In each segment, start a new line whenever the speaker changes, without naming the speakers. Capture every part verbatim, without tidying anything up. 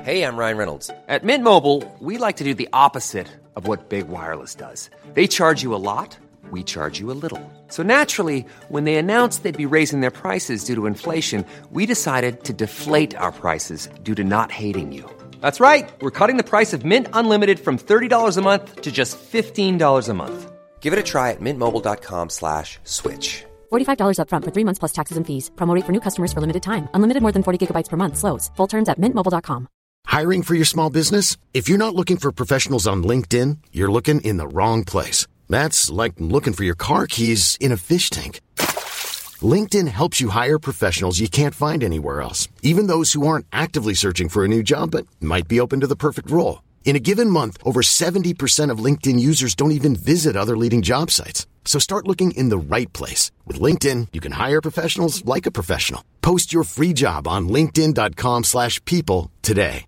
Hey, I'm Ryan Reynolds. At Mint Mobile, we like to do the opposite of what Big Wireless does. They charge you a lot, we charge you a little. So naturally, when they announced they'd be raising their prices due to inflation, we decided to deflate our prices due to not hating you. That's right. We're cutting the price of Mint Unlimited from thirty dollars a month to just fifteen dollars a month. Give it a try at mintmobile.com slash switch.
forty-five dollars up front for three months plus taxes and fees. Promo rate for new customers for limited time. Unlimited more than forty gigabytes per month. Slows full terms at mint mobile dot com.
Hiring for your small business? If you're not looking for professionals on LinkedIn, you're looking in the wrong place. That's like looking for your car keys in a fish tank. LinkedIn helps you hire professionals you can't find anywhere else, even those who aren't actively searching for a new job but might be open to the perfect role. In a given month, over seventy percent of LinkedIn users don't even visit other leading job sites. So start looking in the right place. With LinkedIn, you can hire professionals like a professional. Post your free job on linkedin.com slash people today.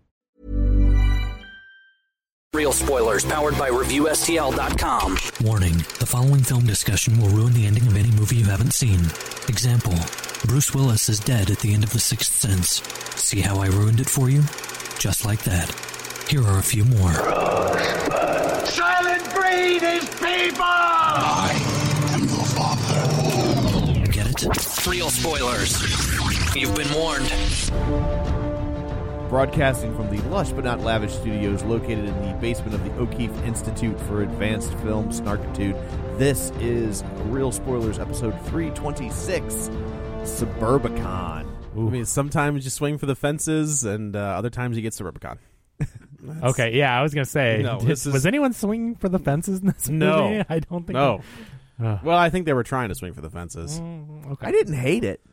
Real spoilers powered by Review S T L dot com.
Warning, the following film discussion will ruin the ending of any movie you haven't seen. Example, Bruce Willis is dead at the end of The Sixth Sense. See how I ruined it for you? Just like that. Here are a few more.
Rosebud. Silent breed is people!
I am your father.
Get it?
Real spoilers. You've been warned.
Broadcasting from the lush but not lavish studios located in the basement of the O'Keefe Institute for Advanced Film Snarkitude, this is Real Spoilers, episode three twenty-six, Suburbicon.
Ooh. I mean, sometimes you swing for the fences, and uh, other times you get Suburbicon.
Okay, yeah, I was going to say,
no,
did,
is...
was anyone swinging for the fences in this
no.
movie? I don't think
No.
I... Uh.
Well, I think they were trying to swing for the fences.
Mm, okay.
I didn't hate it.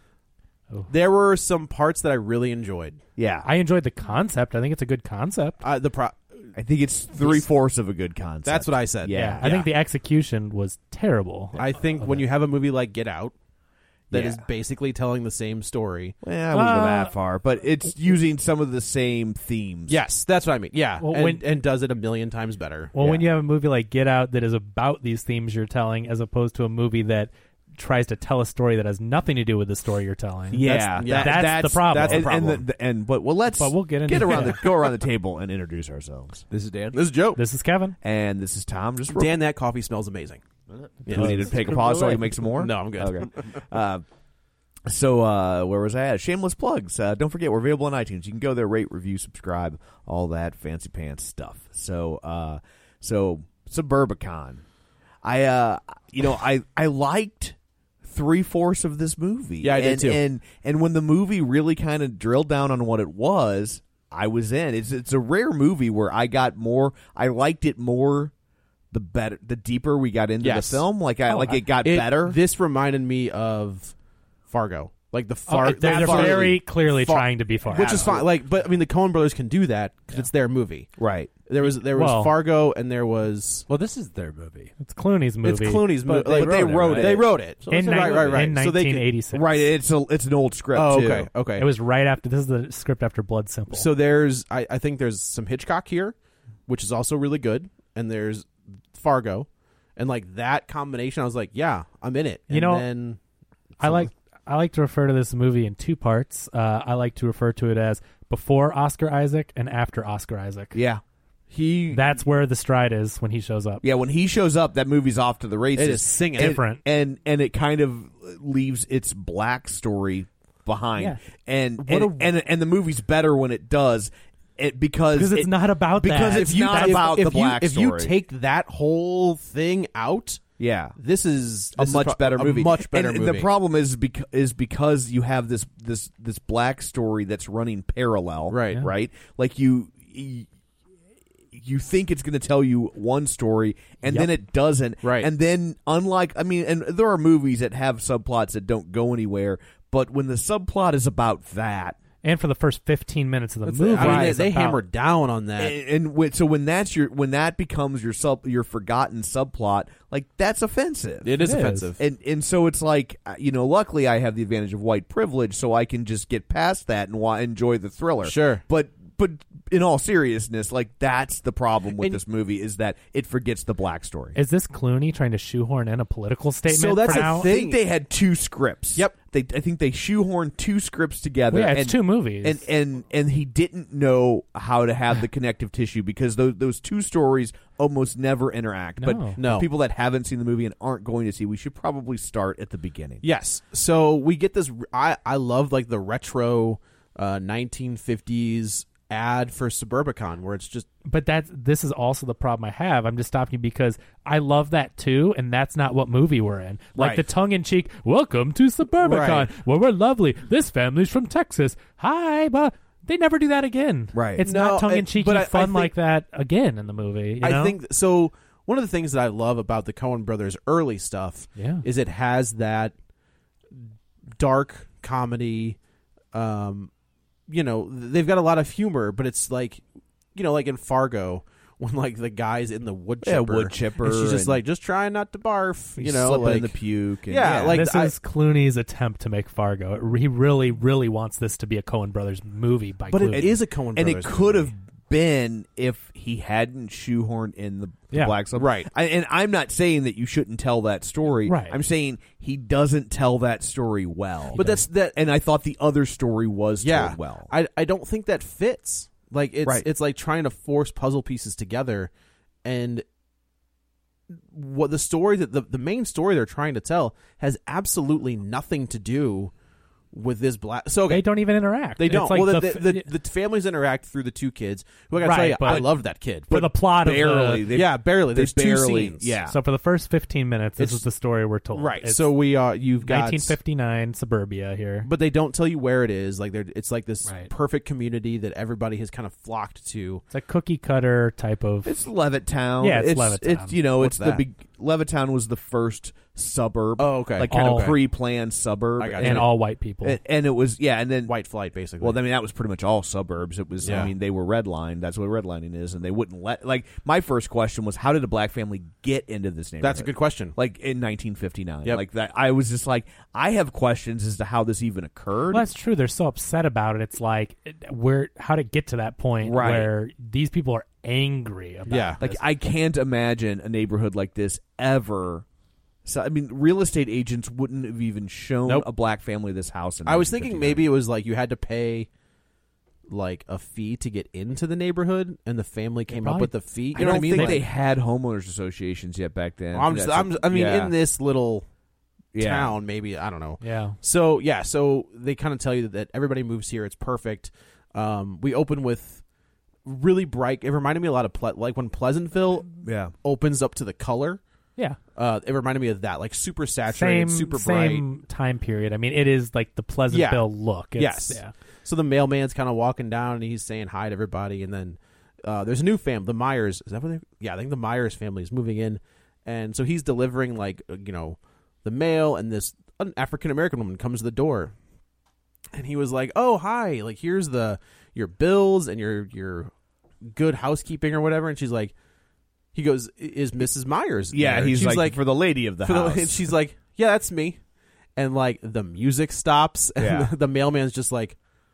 Oh.
There were some parts that I really enjoyed.
Yeah.
I enjoyed the concept. I think it's a good concept.
Uh, the pro-
I think it's three-fourths of a good concept.
That's what I said.
Yeah,
Yeah.
I
Yeah.
think the execution was terrible.
I think when
it.
you have a movie like Get Out that
Yeah.
is basically telling the same story.
Well, I wouldn't go
Uh,
that far, but it's using some of the same themes.
Yes, that's what I mean. Yeah,
Well,
and,
when-
and does it a million times better.
Well, when
Yeah.
you have a movie like Get Out that is about these themes you're telling, as opposed to a movie that tries to tell a story that has nothing to do with the story you're telling.
Yeah,
That's- yeah,
that's
that's
the problem.
That's the
and,
problem.
And, the, and but well, let's
But we'll get into
get around
it.
the go around the table and introduce ourselves. This is Dan.
This is Joe.
This is Kevin.
And this is Tom. Just real-
Dan, that coffee smells amazing.
Do we need to take a pause so I can make some more?
No, I'm good.
Okay. Uh, so uh, where was I at? Shameless plugs. Uh, don't forget, we're available on iTunes. You can go there, rate, review, subscribe, all that fancy pants stuff. So, uh, so Suburbicon. I, uh, you know, I I liked three fourths of this movie.
Yeah, I did
and,
too.
And and when the movie really kind of drilled down on what it was, I was in. It's it's a rare movie where I got more. I liked it more. The better, the deeper we got into
Yes.
the film, like I
Oh,
like
I-
it got
It-
better.
This reminded me of Fargo. Like the
Oh,
Far,
they're, they're
Far-
very clearly
Far-
trying to be far.
which is fine. Like, but I mean, the Coen Brothers can do that because it's their movie.
Right.
There was there was
Well-
Fargo, and there was
Well, this is their movie.
It's Clooney's movie.
it's Clooney's movie.
they
Like,
wrote it, right?
They wrote it.
in,
So- right, right, right.
in
So they could-
nineteen eighty-six.
Right. It's a it's an old script
Oh,
too.
okay, okay.
It was right after. This is the script after Blood Simple.
So there's, I, I think there's some Hitchcock here, which is also really good, and there's Fargo, and like that combination, I was like, yeah, I'm in it.
You
and
know,
then,
I like I like to refer to this movie in two parts. Uh, I like to refer to it as before Oscar Isaac and after Oscar Isaac.
Yeah. He.
That's where the stride is when he shows up.
Yeah. When he shows up, that movie's off to the races.
It is singing.
And-
Different.
and and it kind of leaves its black story behind.
Yeah.
And
What
and,
a-
and and the movie's better when it does. It because
Because it's
it-
not about
because
that.
it's
if you,
not
if-
about
if
the
you,
black
if
story.
you take that whole thing out,
yeah.
this is
a
this is
much
pro-
better
a
movie.
much better
and
movie.
The problem is because is because you have this this this black story that's running parallel,
Right. Yeah.
Right, like you. you You think it's going to tell you one story, and
Yep.
then it doesn't.
Right.
And then, unlike, I mean, and there are movies that have subplots that don't go anywhere, but when the subplot is about that,
And for the first fifteen minutes of the
That's-
movie,
I mean, they,
it's
they
about-
hammered down on that.
and, and when, so when that's your when that becomes your sub your forgotten subplot, like that's offensive.
It is
It is.
offensive.
And and so it's like, uh, you know, luckily I have the advantage of white privilege, so I can just get past that and wa- enjoy the thriller.
Sure.
But but in all seriousness, like that's the problem with
And-
this movie is that it forgets the black story.
Is this Clooney trying to shoehorn in a political statement
So that's
for
the
now?
thing. I think they had two scripts.
Yep.
they I think they shoehorned two scripts together.
Well, yeah, it's
and,
two movies.
and and and he didn't know how to have the connective tissue because those those two stories almost never interact.
No.
But
No.
for people that haven't seen the movie and aren't going to see, we should probably start at the beginning.
Yes. So we get this. I I love like the retro uh, nineteen fifties ad for Suburbicon where it's just.
But that's this is also the problem I have. I'm just stopping you because I love that too, and that's not what movie we're in. Like
Right.
the tongue-in-cheek, welcome to Suburbicon,
Right.
where we're lovely. This family's from Texas. Hi, but they never do that again.
Right.
It's
No,
not tongue-in-cheeky
but I- I
fun
think-
like that again in the movie. You
I
know?
think so. One of the things that I love about the Coen Brothers early stuff
Yeah.
is it has that dark comedy. Um, you know, they've got a lot of humor, but it's like, you know, like in Fargo when like the guy's in the wood chipper,
Yeah, wood chipper,
and she's just
and-
like just trying not to barf. You
He's
know,
slipping
like
in the puke. And,
Yeah, like
this
I-
is Clooney's attempt to make Fargo. It, he really, really wants this to be a Coen Brothers movie by
but
Clooney.
it is a Coen
and
Brothers
it could
movie.
have been if he hadn't shoehorned in the, the
Yeah,
black sub.
right.
I, and I'm not saying that you shouldn't tell that story.
Right.
I'm saying he doesn't tell that story well.
But that's that.
and I thought the other story was
Yeah,
told well.
I I don't think that fits. Like it's
Right.
it's like trying to force puzzle pieces together, and what the story that the the main story they're trying to tell has absolutely nothing to do with this black. So okay,
They don't even interact.
They
It's
don't.
like
well, the,
the
the,
f-
the, the families interact through the two kids. Who I gotta
Right,
tell you, I
but-
loved that kid.
for the plot
barely.
of the,
They-
yeah, barely.
they
There's
barely-
two scenes.
yeah.
So for the first fifteen minutes, this
It's-
is the story we're told.
right.
It's
So we are. You've got
nineteen fifty-nine suburbia here.
but they don't tell you where it is. Like they're, it's like this
Right.
perfect community that everybody has kind of flocked to.
It's a cookie cutter type of.
It's Levittown.
Yeah, it's
it's
Levittown.
It's you know,
What's
it's the
that?
big Levittown was the first suburb.
Oh, okay.
Like kind
All-
of pre-planned suburb.
I got you.
and all white people.
and, and it was yeah, and then
White flight, basically.
Well, I mean, that was pretty much all suburbs. It was,
Yeah.
I mean, they were redlined. That's what redlining is, and they wouldn't let. Like, my first question was, how did a black family get into this neighborhood?
That's a good question.
Like in nineteen fifty-nine,
Yep.
like that. I was just like, I have questions as to how this even occurred.
Well, that's true. They're so upset about it. It's like, where? How to get to that point
Right.
where these people are angry about
Yeah.
Like,
this.
I can't imagine a neighborhood like this ever. So, I mean, real estate agents wouldn't have even shown
Nope.
a black family this house. In
I was thinking
nineteen fifty-nine.
maybe it was like you had to pay like a fee to get into the neighborhood, and the family came up
probably-
with the fee. You
I
know
don't
what I mean?
think
Like,
they had homeowners associations yet back then.
I'm just,
That's
I'm,
a-
I mean,
yeah.
in this little
Yeah.
town, maybe I don't know.
yeah.
So yeah, so they kind of tell you that, that everybody moves here. It's perfect. Um, we open with really bright. It reminded me a lot of Ple- like when Pleasantville
Yeah.
opens up to the color.
Yeah.
Uh, it reminded me of that, like super saturated,
Same,
super bright.
same time period. I mean, it is like the Pleasantville look. It's,
Yes.
Yeah.
So the mailman's kind of walking down and he's saying hi to everybody, and then uh, there's a new family, the Myers. Is that what they? Yeah, I think the Myers family is moving in, and so he's delivering like uh, you know the mail, and this an African American woman comes to the door, and he was like, "Oh, hi! Like here's the your bills and your your good housekeeping or whatever," and she's like, he goes, "Is Missus Myers?"
Yeah,
there?"
he's
She's
like, for the lady of the
for the-
house.
and she's like, "Yeah, that's me." And like the music stops, and
Yeah.
the, the mailman's just like,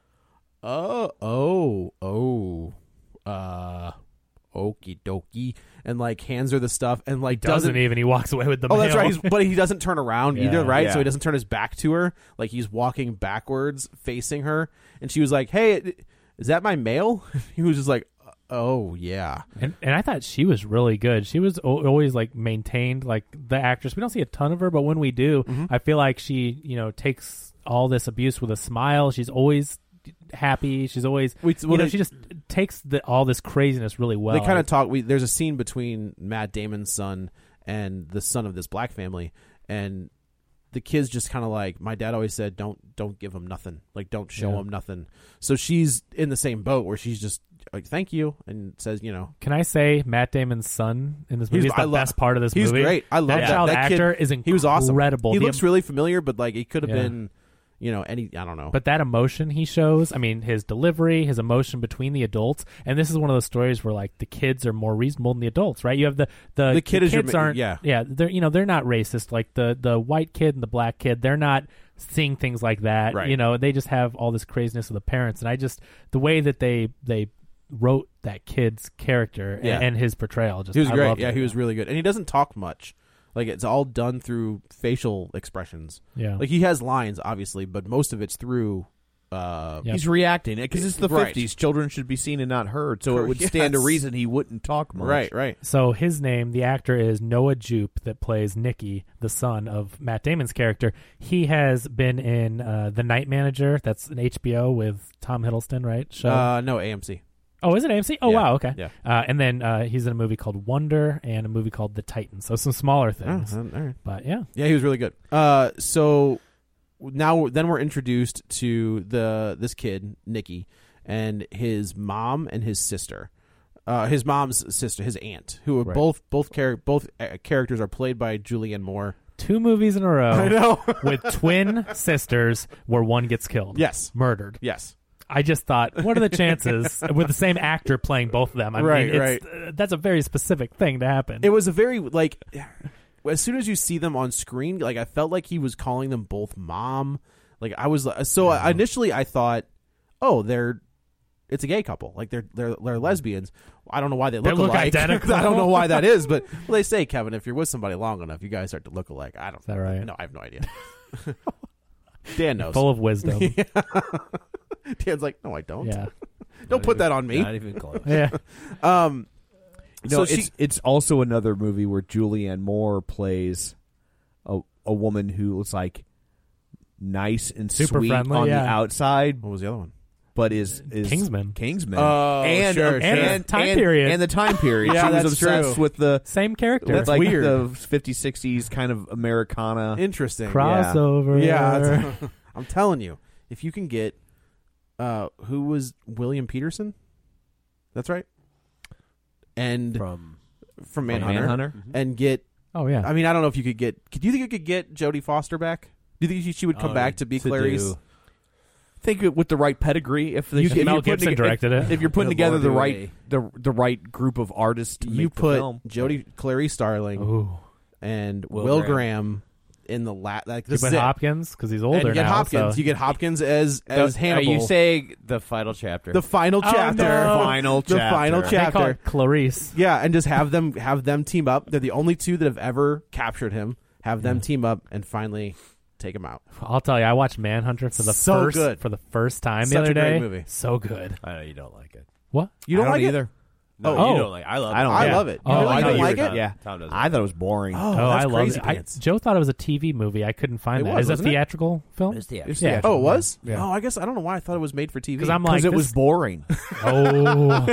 "Oh, oh, oh, uh, okie dokie," and like hands her the stuff, and like
Doesn't,
doesn't,
even. He walks away with the
Oh,
mail.
that's right. He's, but he doesn't turn around
Yeah.
either, right?
Yeah.
So he doesn't turn his back to her. Like he's walking backwards, facing her, and she was like, "Hey, is that my mail?" He was just like, "Oh yeah."
And, and I thought she was really good. She was o- always like maintained, like the actress. We don't see a ton of her, but when we do,
Mm-hmm.
I feel like she, you know, takes all this abuse with a smile. She's always happy. She's always,
We-
you
well,
know,
they-
she just takes the, all this craziness really well.
They kind
I-
of talk. We, there's a scene between Matt Damon's son and the son of this black family, and the kid's just kind of like, my dad always said, don't don't give him nothing, like don't show
Yeah.
him nothing. So she's in the same boat where she's just like, thank you, and says, you know,
Can I say Matt Damon's son in this movie
He's-
is the
I love-
best part of this
he's
movie?
great. I love
that
that.
child
That kid-
actor is incredible.
he was awesome. He
The
looks
em-
really familiar, but like it could have
Yeah.
been, you know, any I don't know.
But that emotion he shows, I mean, his delivery, his emotion between the adults, and this is one of those stories where like the kids are more reasonable than the adults, right? You have the the,
The kid is your
kids
ma-
aren't,
yeah.
yeah, they're you know they're not racist. Like the the white kid and the black kid, they're not seeing things like that.
Right.
You know, they just have all this craziness of the parents, and I just the way that they they wrote that kid's character
Yeah.
and, and his portrayal, just
he was
I
great.
loved
Yeah,
it.
he was really good, and he doesn't talk much. Like it's all done through facial expressions.
Yeah.
Like he has lines, obviously, but most of it's through. Uh,
Yep.
He's reacting because it's the
Right.
fifties. Children should be seen and not heard, so it would stand to
Yes.
reason he wouldn't talk much.
Right, right.
So his name, the actor, is Noah Jupe, that plays Nicky, the son of Matt Damon's character. He has been in uh, The Night Manager. That's an H B O with Tom Hiddleston, right? Show.
Uh, no, A M C.
Oh, is it A M C? Oh,
Yeah.
wow. Okay.
Yeah.
Uh, and then uh, he's in a movie called Wonder and a movie called The Titan. So some smaller things.
Oh, all right.
But yeah.
Yeah, he was really good. Uh, so now then we're introduced to the this kid Nicky and his mom and his sister. Uh, his mom's sister, his aunt, who are
Right.
both both char- both uh, characters are played by Julianne Moore.
Two movies in a row
I know.
with twin sisters where one gets killed.
Yes.
Murdered.
Yes.
I just thought, what are the chances with the same actor playing both of them? I
Right,
mean, it's, uh, that's a very specific thing to happen.
It was a very like as soon as you see them on screen, like I felt like he was calling them both mom. Like I was so I, initially I thought, oh, they're it's a gay couple, like they're they're they're lesbians. I don't know why they look,
They look
alike.
identical.
I don't know why that is, but well, they say, Kevin, if you're with somebody long enough, you guys start to look alike. I don't.
Is that right?
No, I have no idea. Dan knows.
Full of wisdom.
Yeah. Dan's like, no, I don't.
Yeah.
Don't put that on me.
Not even close.
Yeah.
Um.
No,
so
it's
she,
it's also another movie where Julianne Moore plays a a woman who looks like nice and
Super
sweet
friendly,
on
yeah.
the outside,
what was the other one?
but is is
Kingsman.
Kingsman.
Oh,
and
sure,
and,
sure.
and
Time
and-
period.
and the time period.
Yeah,
she was
that's
obsessed
true.
with the
Same character.
with
That's
like
weird.
the fifties, sixties kind of Americana.
Interesting.
Crossover.
Yeah, that's- I'm telling you, if you can get, uh, who was William Peterson? That's right. And from,
From
Manhunter,
Manhunter?
and get.
Oh, yeah.
I mean, I don't know if you could get. Could you think you could get Jodie Foster back? Do you think she, she would come
Oh,
back to be
to
Clarice?
do-
think it with the right pedigree. If, the,
You-
if you're
Mel
putting
Gibson
toge-
directed
if,
it.
if you're putting
With
together the
Marty
right
Ray.
the the right group of artists to
You
make the
put
film.
Jodie Clarice Starling
Ooh.
and Will,
Will
Graham.
Graham.
in the lat. Like
You
this
put
is it.
Hopkins because he's
And
older
you get
now.
Hopkins.
so-
You get Hopkins as as
Are
Hannibal.
you saying the final chapter?
the final
Oh,
chapter?
no.
Final
the
chapter.
final
They call
chapter.
it Clarice.
Yeah, and just have them have them team up. They're the only two that have ever captured him. Have them team up and finally take him out.
I'll tell you, I watched Manhunter for the
So
first
good.
for the first time
Such
the other
a great
day.
movie.
So good.
I know you don't like it.
What?
You don't
I
like it?
either.
No,
Oh.
you don't like. I love.
I don't
it.
like
I
it.
love it. You
Oh,
really
I
don't
thought
like
you were
it?
Yeah,
Tom doesn't.
I thought it was boring.
Oh,
Oh,
that's
I love
crazy
it. I,
pants.
Joe thought it was a T V movie. I couldn't find
It
that.
was,
Is it a
wasn't it?
theatrical film?
It's the
It's
Yeah.
Oh, it was?
Yeah.
Oh, I guess I don't know why I thought it was made for T V.
Because I'm like,
Because it
this-
was boring.
oh,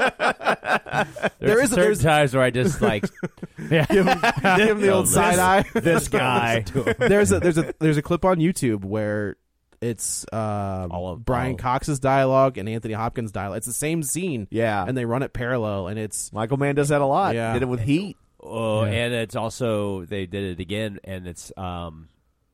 There's
There is a-
certain
there's-
times where I just like
yeah.
give him, give him the old
This-
side eye.
this guy.
there's a there's a there's a clip on YouTube where it's uh,
All of-
Brian
all-
Cox's dialogue and Anthony Hopkins' dialogue. It's the same scene.
Yeah.
and they run it parallel, and it's
Michael Mann does that a lot.
Yeah.
Did it with Heat.
Oh,
Yeah.
and it's also they did it again, and it's um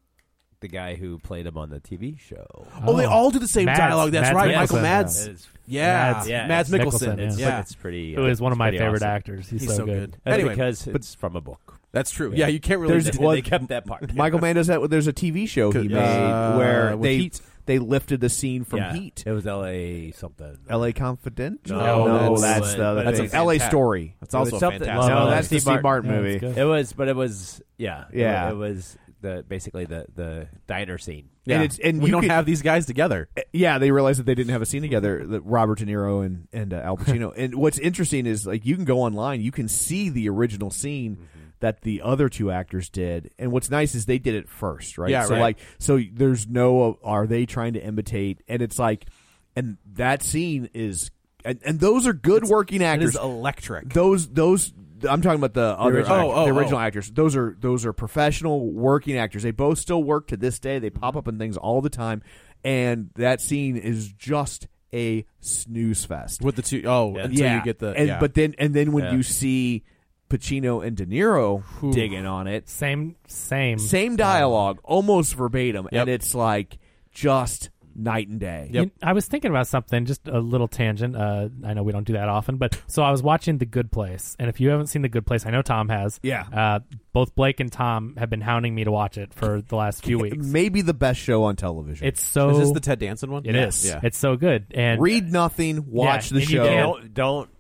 the guy who played him on the T V show.
oh, they all do the same
Mads-
dialogue. That's
Mads
right,
Mikkelsen.
Michael Mads.
It's,
Yeah,
Mads-
yeah,
Mads
it's
Mikkelsen.
Mikkelsen,
it's,
yeah.
it's pretty.
Who is one of
it's
my
pretty
favorite
awesome.
actors. He's,
He's so good.
That's
Anyway,
because
but-
it's from a book.
That's true. Yeah, you can't really.
There's-
They,
well,
they kept that part.
Michael Mann does that. There's a T V show he
Could-
made
uh,
where
with
they
Heat?
they lifted the scene from
yeah.
Heat.
It was L A something.
L A Confidential?
No,
no,
that's-
that's the other
that's
thing.
a
L A
fantastic-
Story.
That's also
It was something-
fantastic.
No,
Uh,
that's the
Steve
Steve Martin
Yeah,
movie.
it's good.
It was, but it was yeah,
Yeah.
It, it was the basically the the diner scene.
Yeah.
And it's and
we
you
don't
could-
have these guys together.
Yeah, they realized that they didn't have a scene together. That Robert De Niro and and uh, Al Pacino. And what's interesting is like you can go online, you can see the original scene
Mm-hmm.
that the other two actors did. And what's nice is they did it first, right?
Yeah,
so
right.
like so there's no are they trying to imitate? And it's like and that scene is and, and those are good working
It
actors.
is electric.
Those those I'm talking about the other
original-
act-
oh, oh,
the original
oh.
actors. Those are those are professional working actors. They both still work to this day. They pop up in things all the time, and that scene is just a snooze fest.
With the two, oh,
Yeah.
until
yeah,
you get the,
and
yeah.
but then and then when
Yeah.
you see Pacino and De Niro digging on it,
Same, same.
same dialogue, almost verbatim,
Yep.
and it's like just night and day.
Yep.
You- I was thinking about something, just a little tangent. Uh, I know we don't do that often, but so I was watching The Good Place, and if you haven't seen The Good Place, I know Tom has.
Yeah.
Uh, both Blake and Tom have been hounding me to watch it for the last few weeks.
Maybe the best show on television.
It's so.
is this the Ted Danson one?
It is.
Yeah.
It's so good. And
Read nothing, watch
Yeah,
the
and you
show.
can't-
Don't don't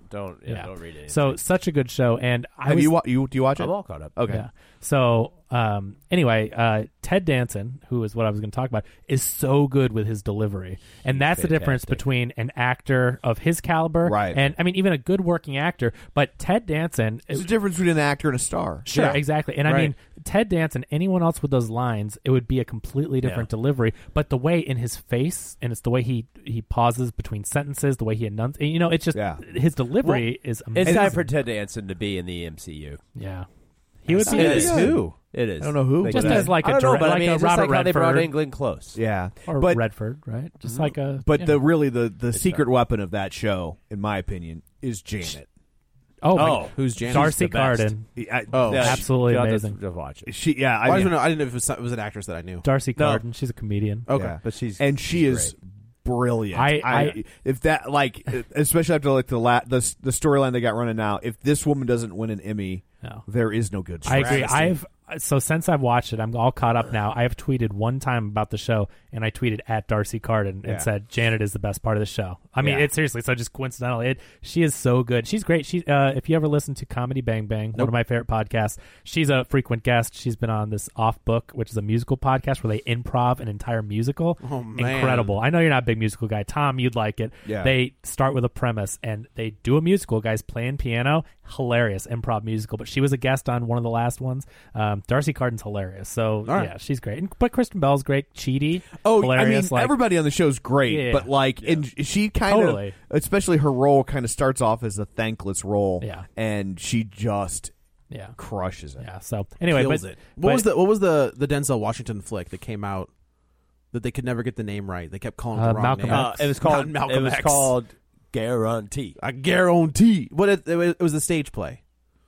don't yeah, don't read it.
So such a good show, and I
have
was,
you, wa- you do you watch it?
I'm all caught up.
Okay.
Yeah. So um, anyway, uh, Ted Danson, who is what I was going to talk about, is so good with his delivery, and that's the difference between an actor of his caliber,
right?
And I mean, even a good working actor. But Ted Danson,
there's a difference between an actor and a star.
Sure,
yeah.
exactly. And
right.
I mean, Ted Danson, anyone else with those lines, it would be a completely different
yeah.
delivery. But the way in his face, and it's the way he he pauses between sentences, the way he enunciates, you know, it's just
yeah.
his delivery
well,
is amazing.
It's time for Ted Danson to be in the M C U.
Yeah. He would be.
It is
who?
It is.
I don't know who.
Just as like
I
a,
don't know,
direct,
but
like
I mean,
a
it's
Robert
just like how they brought
Redford.
England close.
Yeah,
Or
but,
Redford, right? Just like a.
But
yeah.
the really the the secret weapon of that show, in my opinion, is Janet.
Oh,
Oh,
my,
who's Janet?
Darcy
the best.
Carden.
I,
Oh,
Yeah,
absolutely
you have to-
amazing.
to watch it.
she yeah. I
Well, I,
mean,
don't know, I didn't know if it was, it was an actress that I knew.
Darcy
No.
Carden. She's a comedian.
Okay.
yeah.
But she's
and she
she's
is
great.
brilliant.
I- I-
if that like especially after like the la- the the storyline they got running now, if this woman doesn't win an Emmy,
No.
there is no good.
I agree.
travesty.
I've so since I've watched it, I'm all caught up now. I have tweeted one time about the show, and I tweeted at Darcy Carden and
Yeah.
said Janet is the best part of the show. I mean,
Yeah.
it's seriously so just coincidental. It she is so good. She's great. She uh, if you ever listen to Comedy Bang Bang, one of my favorite podcasts, she's a frequent guest. She's been on this Off Book, which is a musical podcast where they improv an entire musical.
Oh, man.
Incredible. I know you're not a big musical guy, Tom. You'd like it.
Yeah.
They start with a premise and they do a musical. Guys playing piano, hilarious improv musical. But she was a guest on one of the last ones. Um, Darcy Carden's hilarious. So
right.
yeah, she's great. And, but Kristen Bell's great. Chidi,
Oh,
hilarious.
I mean,
like,
everybody on the show's great,
Yeah.
but like, and she kind of,
Totally.
especially her role, kind of starts off as a thankless role,
Yeah.
and she just
yeah,
crushes it.
yeah. So anyway,
Kills
but,
it. What
but-
was the What was the the Denzel Washington flick that came out that they could never get the name right? They kept calling it
Uh,
the wrong
Malcolm
name.
Uh, it was called
Not Malcolm
It was
X.
called Guarantee.
I guarantee. What it, it, was, it was the stage play.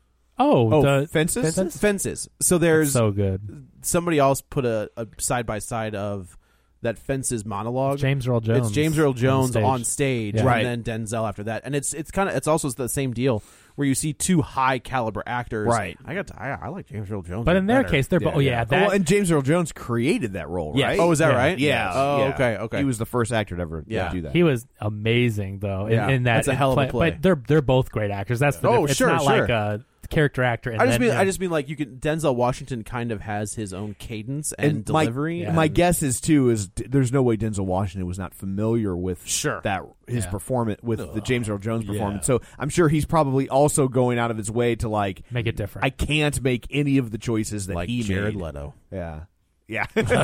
Oh,
Oh,
the
Fences?
Fences?
Fences. So there's
so good.
somebody else put a, a side by side of that Fences monologue.
James Earl Jones.
It's James Earl Jones
on
on
stage.
stage,
Yeah.
Right.
and then Denzel after that. And it's it's kind of it's also the same deal where you see two high caliber actors.
Right.
I got to, I, I like James Earl Jones,
But in their
better.
case, they're both. Oh yeah, that
well, and James Earl Jones created that role,
Yes.
right?
Oh, is that
Yeah.
right?
Yeah.
Oh,
yeah.
okay, okay.
He was the first actor to ever
Yeah.
do that.
he was amazing though. In,
Yeah.
in that
That's a hell of a play.
But they're they're both great actors. That's the
Oh,
diff- it's
sure,
not
sure.
like a character actor. And
I just
then,
mean
you know,
I just mean like you can Denzel Washington kind of has his own cadence and,
and my,
delivery.
Yeah.
my
and-
guess is too is d- there's no way Denzel Washington was not familiar with
Sure.
that his
Yeah.
performance with the James Earl Jones
Yeah.
performance. So I'm sure he's probably also going out of his way to like
make it different.
I can't make any of the choices that
like
he
Jared
made.
Leto.
Yeah, yeah.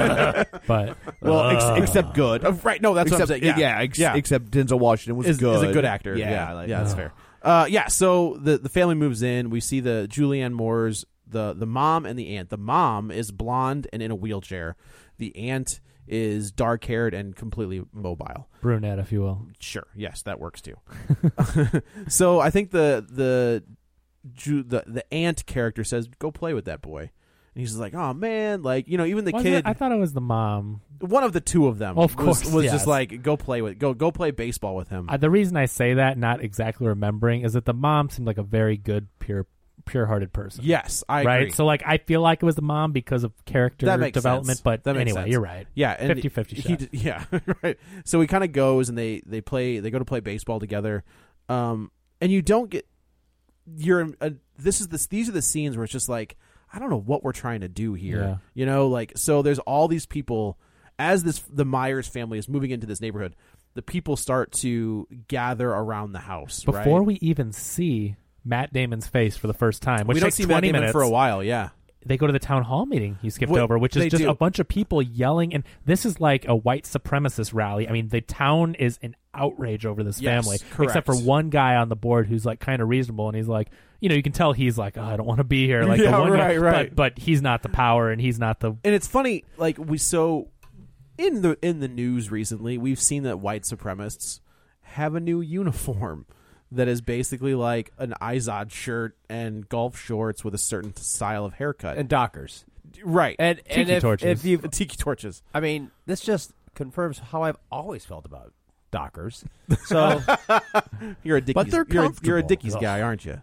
but
well, ex-
uh,
except good.
Uh, right? No, that's
except,
what I'm saying. Yeah,
ex-
yeah.
Except Denzel Washington was
is,
good.
is a good actor.
Yeah,
Yeah,
like-
yeah, that's fair. Uh, yeah, so the the family moves in. We see the Julianne Moore's the the mom and the aunt. The mom is blonde and in a wheelchair. The aunt is dark haired and completely mobile.
brunette, if you will.
Sure, yes, that works too. So I think the the Ju- the the aunt character says, "Go play with that boy," and he's just like, "Oh man!" Like you know, even the
Was
kid.
it? I thought it was the mom.
One of the two of them,
Well, of
was,
course,
was
yes.
just like, "Go play with go go play baseball with him."
Uh, the reason I say that, not exactly remembering, is that the mom seemed like a very good, pure, pure-hearted person.
Yes, I
right.
agree.
So like, I feel like it was the mom because of character
That makes
development.
sense.
But
That makes
anyway,
sense.
you're right.
Yeah, and
fifty-fifty
he
shot.
d- yeah, right. So he kind of goes and they they play they go to play baseball together, um, and you don't get you're uh, this is this these are the scenes where it's just like I don't know what we're trying to do here,
Yeah.
you know, like so there's all these people as this the Myers family is moving into this neighborhood, the people start to gather around the house
Before
right?
we even see Matt Damon's face for the first time, which
we don't
takes
see Matt
twenty
Damon
minutes
for a while, yeah.
They go to the town hall meeting you skipped
What-
over, which is
they
just
do.
a bunch of people yelling. And this is like a white supremacist rally. I mean, the town is in outrage over this
Yes,
family,
correct.
except for one guy on the board who's like kind of reasonable. And he's like, you know, you can tell he's like, oh, I don't want to be here. Like
Yeah,
the one guy,
right, right.
But, but he's not the power and he's not the.
And it's funny, like we so in the in the news recently, we've seen that white supremacists have a new uniform that is basically like an Izod shirt and golf shorts with a certain style of haircut.
And Dockers.
Right.
And, and
Tiki
if,
torches.
if you
Tiki torches.
I mean, this just confirms how I've always felt about Dockers. So
You're a Dickies,
But they're
you're, a-
comfortable.
you're a Dickies guy, aren't you?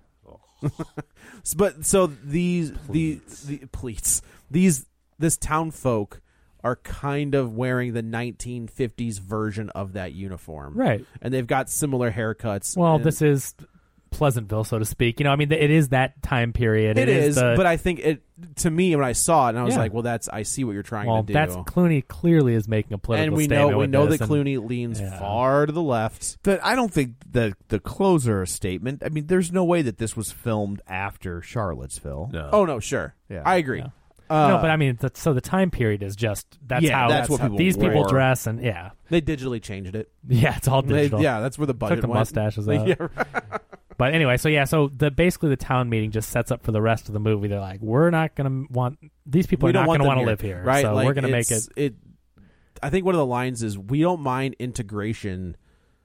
S- but so these the the pleats these this town folk are kind of wearing the nineteen fifties version of that uniform,
Right.
And they've got similar haircuts.
Well,
and-
this is Pleasantville, so to speak. You know, I mean, it is that time period.
It, it is, is
the,
but I think it to me when I saw it, and I was
yeah.
like, well, that's I see what you're trying
well,
to do.
That's Clooney clearly is making a political
and we
statement.
know we
with
know
this
that
and,
Clooney leans
yeah.
far to the left.
But I don't think the the closer statement. I mean, there's no way that this was filmed after Charlottesville.
No.
Oh no, sure,
yeah.
I agree.
Yeah.
Uh,
no, but I mean, the, so the time period is just that's
yeah,
how
that's what
how
people
these people
wore.
dress, and yeah,
they digitally changed it.
Yeah, it's all digital.
They, yeah, that's where the budget
took the
went.
mustaches out.
Yeah, right.
But anyway, so yeah, so the basically the town meeting just sets up for the rest of the movie. They're like, we're not going to want these people
we
are
don't
not going to want to
here,
live here,
right?
So
like,
we're going to make it.
It. I think one of the lines is, "We don't mind integration."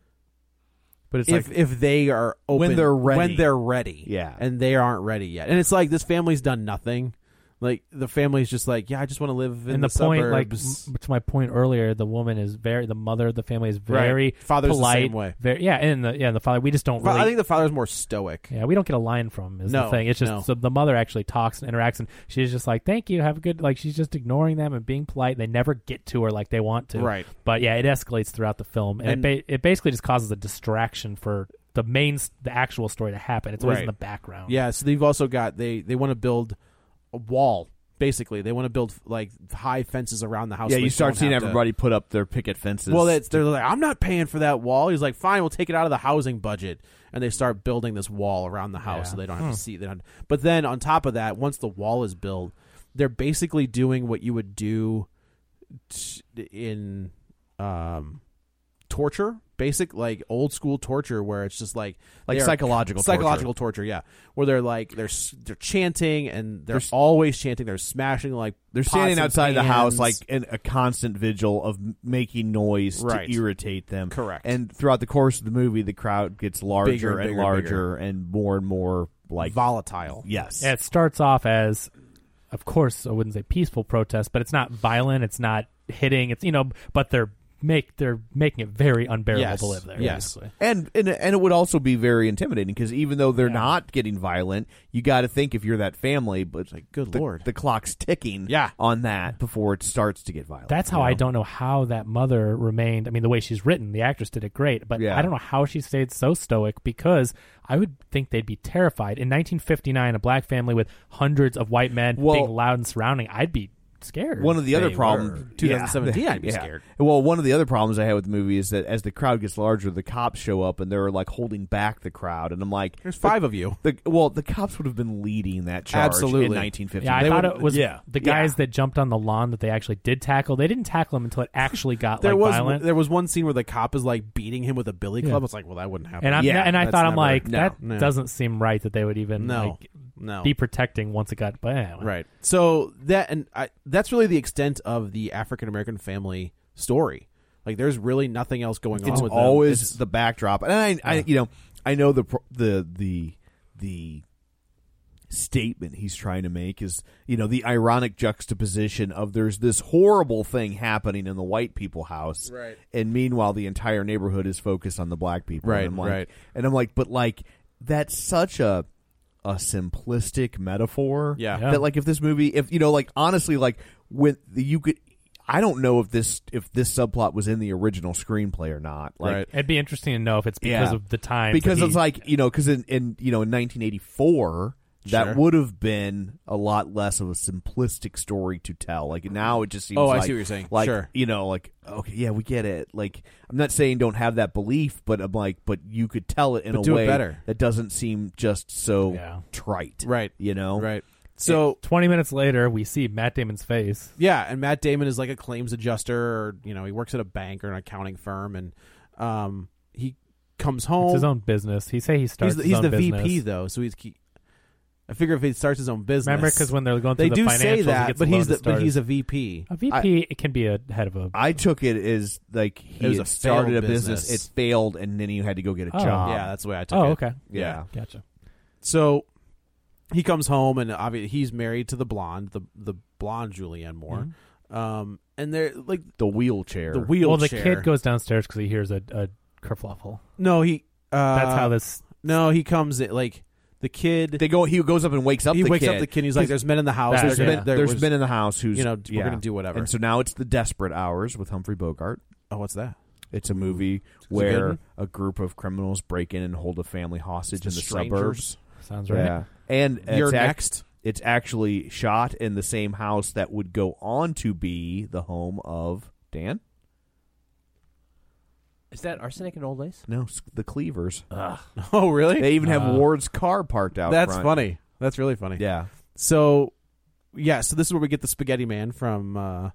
But it's
if
like
if they are open
when they're ready.
when they're ready,
Yeah.
and they aren't ready yet, and it's like this family's done nothing. Like the family's just like, yeah, I just want to live in
and
the,
the point,
suburbs.
like m- to my point earlier, the woman is very, the mother of the family is very
Right. Father's the
polite,
same way.
Very, yeah, and the yeah, the father. We just don't.
Fa-
Really,
I think the father's more stoic.
yeah, we don't get a line from him, is
No,
the thing. It's just
no.
so the mother actually talks and interacts, and she's just like, "Thank you, have a good." Like she's just ignoring them and being polite. They never get to her like they want to.
Right.
But yeah, it escalates throughout the film, and,
And-
it ba- it basically just causes a distraction for the main, s- the actual story to happen. It's always
Right.
in the background.
Yeah, so they've also got they they want to build a wall. Basically, they want to build like high fences around the house.
yeah,
so
you
they
start
don't
seeing
have to-
everybody put up their picket fences.
Well, that's, they're like, I'm not paying for that wall. He's like, fine, we'll take it out of the housing budget, and they start building this wall around the house
Yeah.
so they don't have
Hmm.
to see. They don't, but then on top of that, once the wall is built, they're basically doing what you would do t- in um, torture, basic like old school torture, where it's just like
Like
they are-
psychological
psychological torture. Yeah, where they're like they're s- they're chanting and they're, they're always chanting. They're smashing like
they're
pots
standing
and
outside the house
pans.
like in a constant vigil of m- making noise
Right.
to irritate them.
Correct.
And throughout the course of the movie, the crowd gets larger
Bigger,
and
bigger,
larger
bigger.
and more and more like
volatile.
Yes.
Yeah, it starts off as, of course, I wouldn't say peaceful protest, but it's not violent. It's not hitting. It's you know, but they're make they're making it very unbearable
Yes.
to live there.
Yes.
basically.
And, and and it would also be very intimidating because even though they're
Yeah.
not getting violent, you got to think if you're that family, but it's like
good
the,
lord,
the clock's ticking
Yeah.
on that before it starts to get violent.
That's how
you
I
know?
don't know how that mother remained. I mean, the way she's written, the actress did it great, but
Yeah.
I don't know how she stayed so stoic because I would think they'd be terrified. In nineteen fifty-nine, a black family with hundreds of white men
Well-
being loud and surrounding, I'd be scared.
One of the other
They
problems,
were. twenty seventeen,
yeah,
I'd be
yeah.
scared.
Well, one of the other problems I had with the movie is that as the crowd gets larger, the cops show up and they're like holding back the crowd, and I'm like,
There's five of you.
The, well, the cops would have been leading that charge
Absolutely.
in nineteen fifty.
Yeah, I
They
thought
would-
it was
yeah.
the guys
Yeah.
that jumped on the lawn that they actually did tackle. They didn't tackle him until it actually got
There
like
was
violent.
there was one scene where the cop is like beating him with a billy club.
Yeah.
It's like, well, that wouldn't happen.
and I'm
Yeah,
and I
that's
thought I'm
never-
like
no,
that
no.
doesn't seem right that they would even
No.
like,
no,
be protecting once it got but anyway.
right. So that and I, that's really the extent of the African American family story. Like, there's really nothing else going
It's
on with them.
always
It's-
the backdrop, and I, I, you know, I know the pro- the the the statement he's trying to make is, you know, the ironic juxtaposition of there's this horrible thing happening in the white people house,
Right.
and meanwhile the entire neighborhood is focused on the black people,
Right,
and I'm like,
right.
and I'm like, but like that's such a a simplistic metaphor,
Yeah.
Yeah.
that like if this movie, if you know, like honestly, like when the, you could. I don't know if this if this subplot was in the original screenplay or not. Like,
Right.
It'd be interesting to know if it's because
Yeah.
of the time.
because
that
it's
he-
like, you know, because in, in you know in nineteen eighty-four
Sure.
that would have been a lot less of a simplistic story to tell. Like now it just seems
Oh, I
like,
see what you're saying.
like
Sure.
you know, like okay, yeah, we get it. Like I'm not saying don't have that belief, but I'm like, but you could tell it in
But
a
do it
way
better.
that doesn't seem just so
Yeah.
trite,
Right.
You know,
Right. So
twenty minutes later, we see Matt Damon's face.
yeah, and Matt Damon is like a claims adjuster, or you know, he works at a bank or an accounting firm, and um, he comes home.
It's his own business. He say he starts.
He's the,
his
he's
own
the
business.
V P though, so he's. He, I figure if he starts his own business,
Remember, because when they're going through
they
the
do
financials,
say
he
that,
gets
but
a loan
he's
to
the, but
start
he's
his-
a V P.
a V P. It can be a head of a.
I took it as like he
It was
had
a
started
failed
a business,
business.
it failed, and then he had to go get a
Oh.
job.
Yeah, that's the way I took
oh,
it.
okay.
yeah.
Gotcha.
So he comes home, and obviously he's married to the blonde, the the blonde Julianne Moore, um, and they're like
The wheelchair.
the wheelchair.
Well, the kid goes downstairs because he hears a, a kerfluffle.
No, he. Uh,
That's how this.
No, he comes in, like the kid.
They go. He goes up and wakes up.
he
the
wakes
kid.
up the kid. And he's like, "There's men in the house.
That-
There's
There's,
yeah.
been,
there
there's
was-
been in the house who's
you know, we're
yeah.
gonna do whatever."
And so now it's the Desperate Hours with Humphrey Bogart.
Oh, what's that?
It's a movie where a group of criminals break in and hold a family hostage in the
Strangers.
suburbs.
Sounds right.
Yeah, and
You're
it's ac-
next.
It's actually shot in the same house that would go on to be the home of Dan.
Is that Arsenic and Old Lace?
No, s- the Cleavers.
Oh, really?
They even have
Uh,
Ward's car parked out.
That's
front.
funny. That's really funny.
Yeah.
So, yeah, so this is where we get the Spaghetti Man from uh,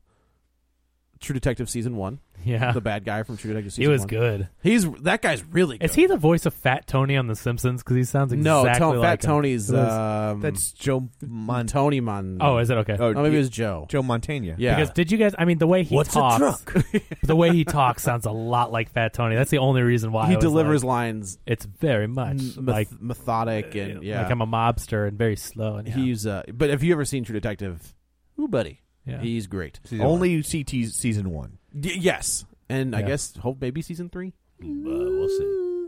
True Detective Season one.
Yeah.
The bad guy from True Detective
He
Season
was
one.
good.
He's That guy's really good.
Is he the voice of Fat Tony on The Simpsons? Because he sounds
No,
exactly
To-
like
Fat
him.
Tony's...
That's-
Um,
That's Joe Mon-
Tony Mon...
Oh, is it okay?
Oh,
Oh, maybe
y-
it was Joe.
Joe Montana.
Yeah.
Because did you guys? I mean, the way he
What's a
talks, the way he talks sounds a lot like Fat Tony. That's the only reason why
He
I was
delivers
like,
lines
It's very much
meth-
like
methodic and, yeah.
like I'm a mobster and very slow. And yeah.
He's... Uh, but have you ever seen True Detective? Ooh, buddy.
Yeah.
He's great.
Only C T's season one.
Y- yes. And I
Yeah.
guess, hope maybe season three?
Uh, we'll see.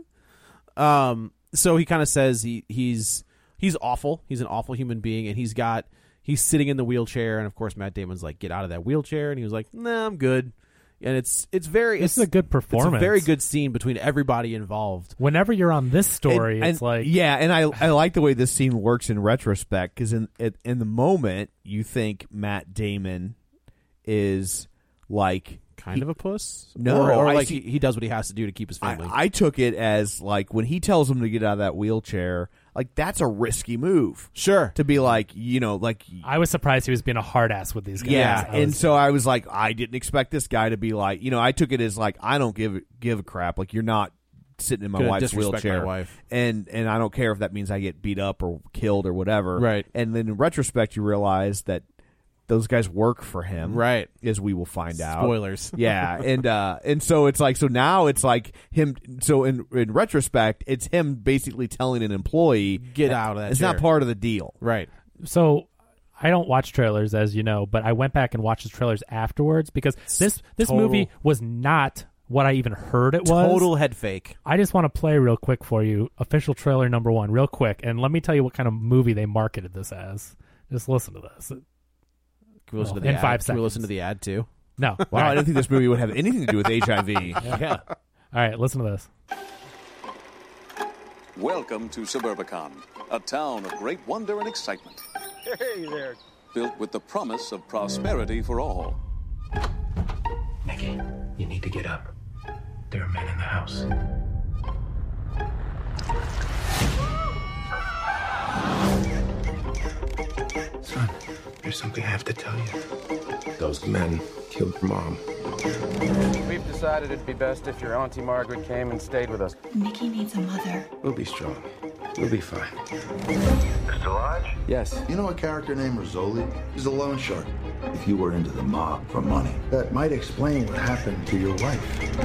Um, so he kind of says he he's he's awful. He's an awful human being, and he's got he's sitting in the wheelchair, and of course Matt Damon's like, "Get out of that wheelchair," and he was like, "Nah, I'm good." And it's it's very
This
it's
is a good performance.
It's a very good scene between everybody involved.
Whenever you're on this story,
And-
it's
and-
like
yeah, and I I like the way this scene works in retrospect because in it, in the moment you think Matt Damon is like
Kind
he-
of a puss,
No,
or, or
I
like
see-
he, he does what he has to do to keep his family.
I, I took it as like when he tells him to get out of that wheelchair, like that's a risky move.
Sure,
to be like you know like
I was surprised he was being a hard ass with these guys.
yeah,
I
and
was-
so I was like I didn't expect this guy to be like you know I took it as like I don't give give a crap like you're not sitting in my
Gonna
wife's
disrespect my
wheelchair
wife.
and and I don't care if that means I get beat up or killed or whatever
Right.
and then in retrospect you realize that those guys work for him
Right.
as we will find out
Spoilers.
yeah and uh and so it's like so now it's like him so in in retrospect it's him basically telling an employee
Get out of that
it's
chair.
not part of the deal
right.
so I don't watch trailers, as you know, but I went back and watched the trailers afterwards because this this
Total-
movie was not what I even heard it was.
Total head fake.
I just want to play real quick for you, official trailer number one, real quick, and let me tell you what kind of movie they marketed this as. Just listen to this.
Can we listen
Well,
to the
in
ad?
five
Can we listen
seconds.
to the ad too?
No.
wow I didn't think this movie would have anything to do with H I V
Yeah.
All right, listen to this.
Welcome to Suburbicon, a town of great wonder and excitement.
Hey there.
Built with the promise of prosperity for all.
Nikki, you need to get up. There are men in the house. Son, there's something I have to tell you. Those men killed your mom.
We've decided it'd be best if your Auntie Margaret came and stayed with us.
Nikki needs a mother.
We'll be strong. We'll be fine.
Mister Lodge?
Yes.
You know a character named Rizzoli? He's a loan shark. If you were into the mob for money, that might explain what happened to your wife.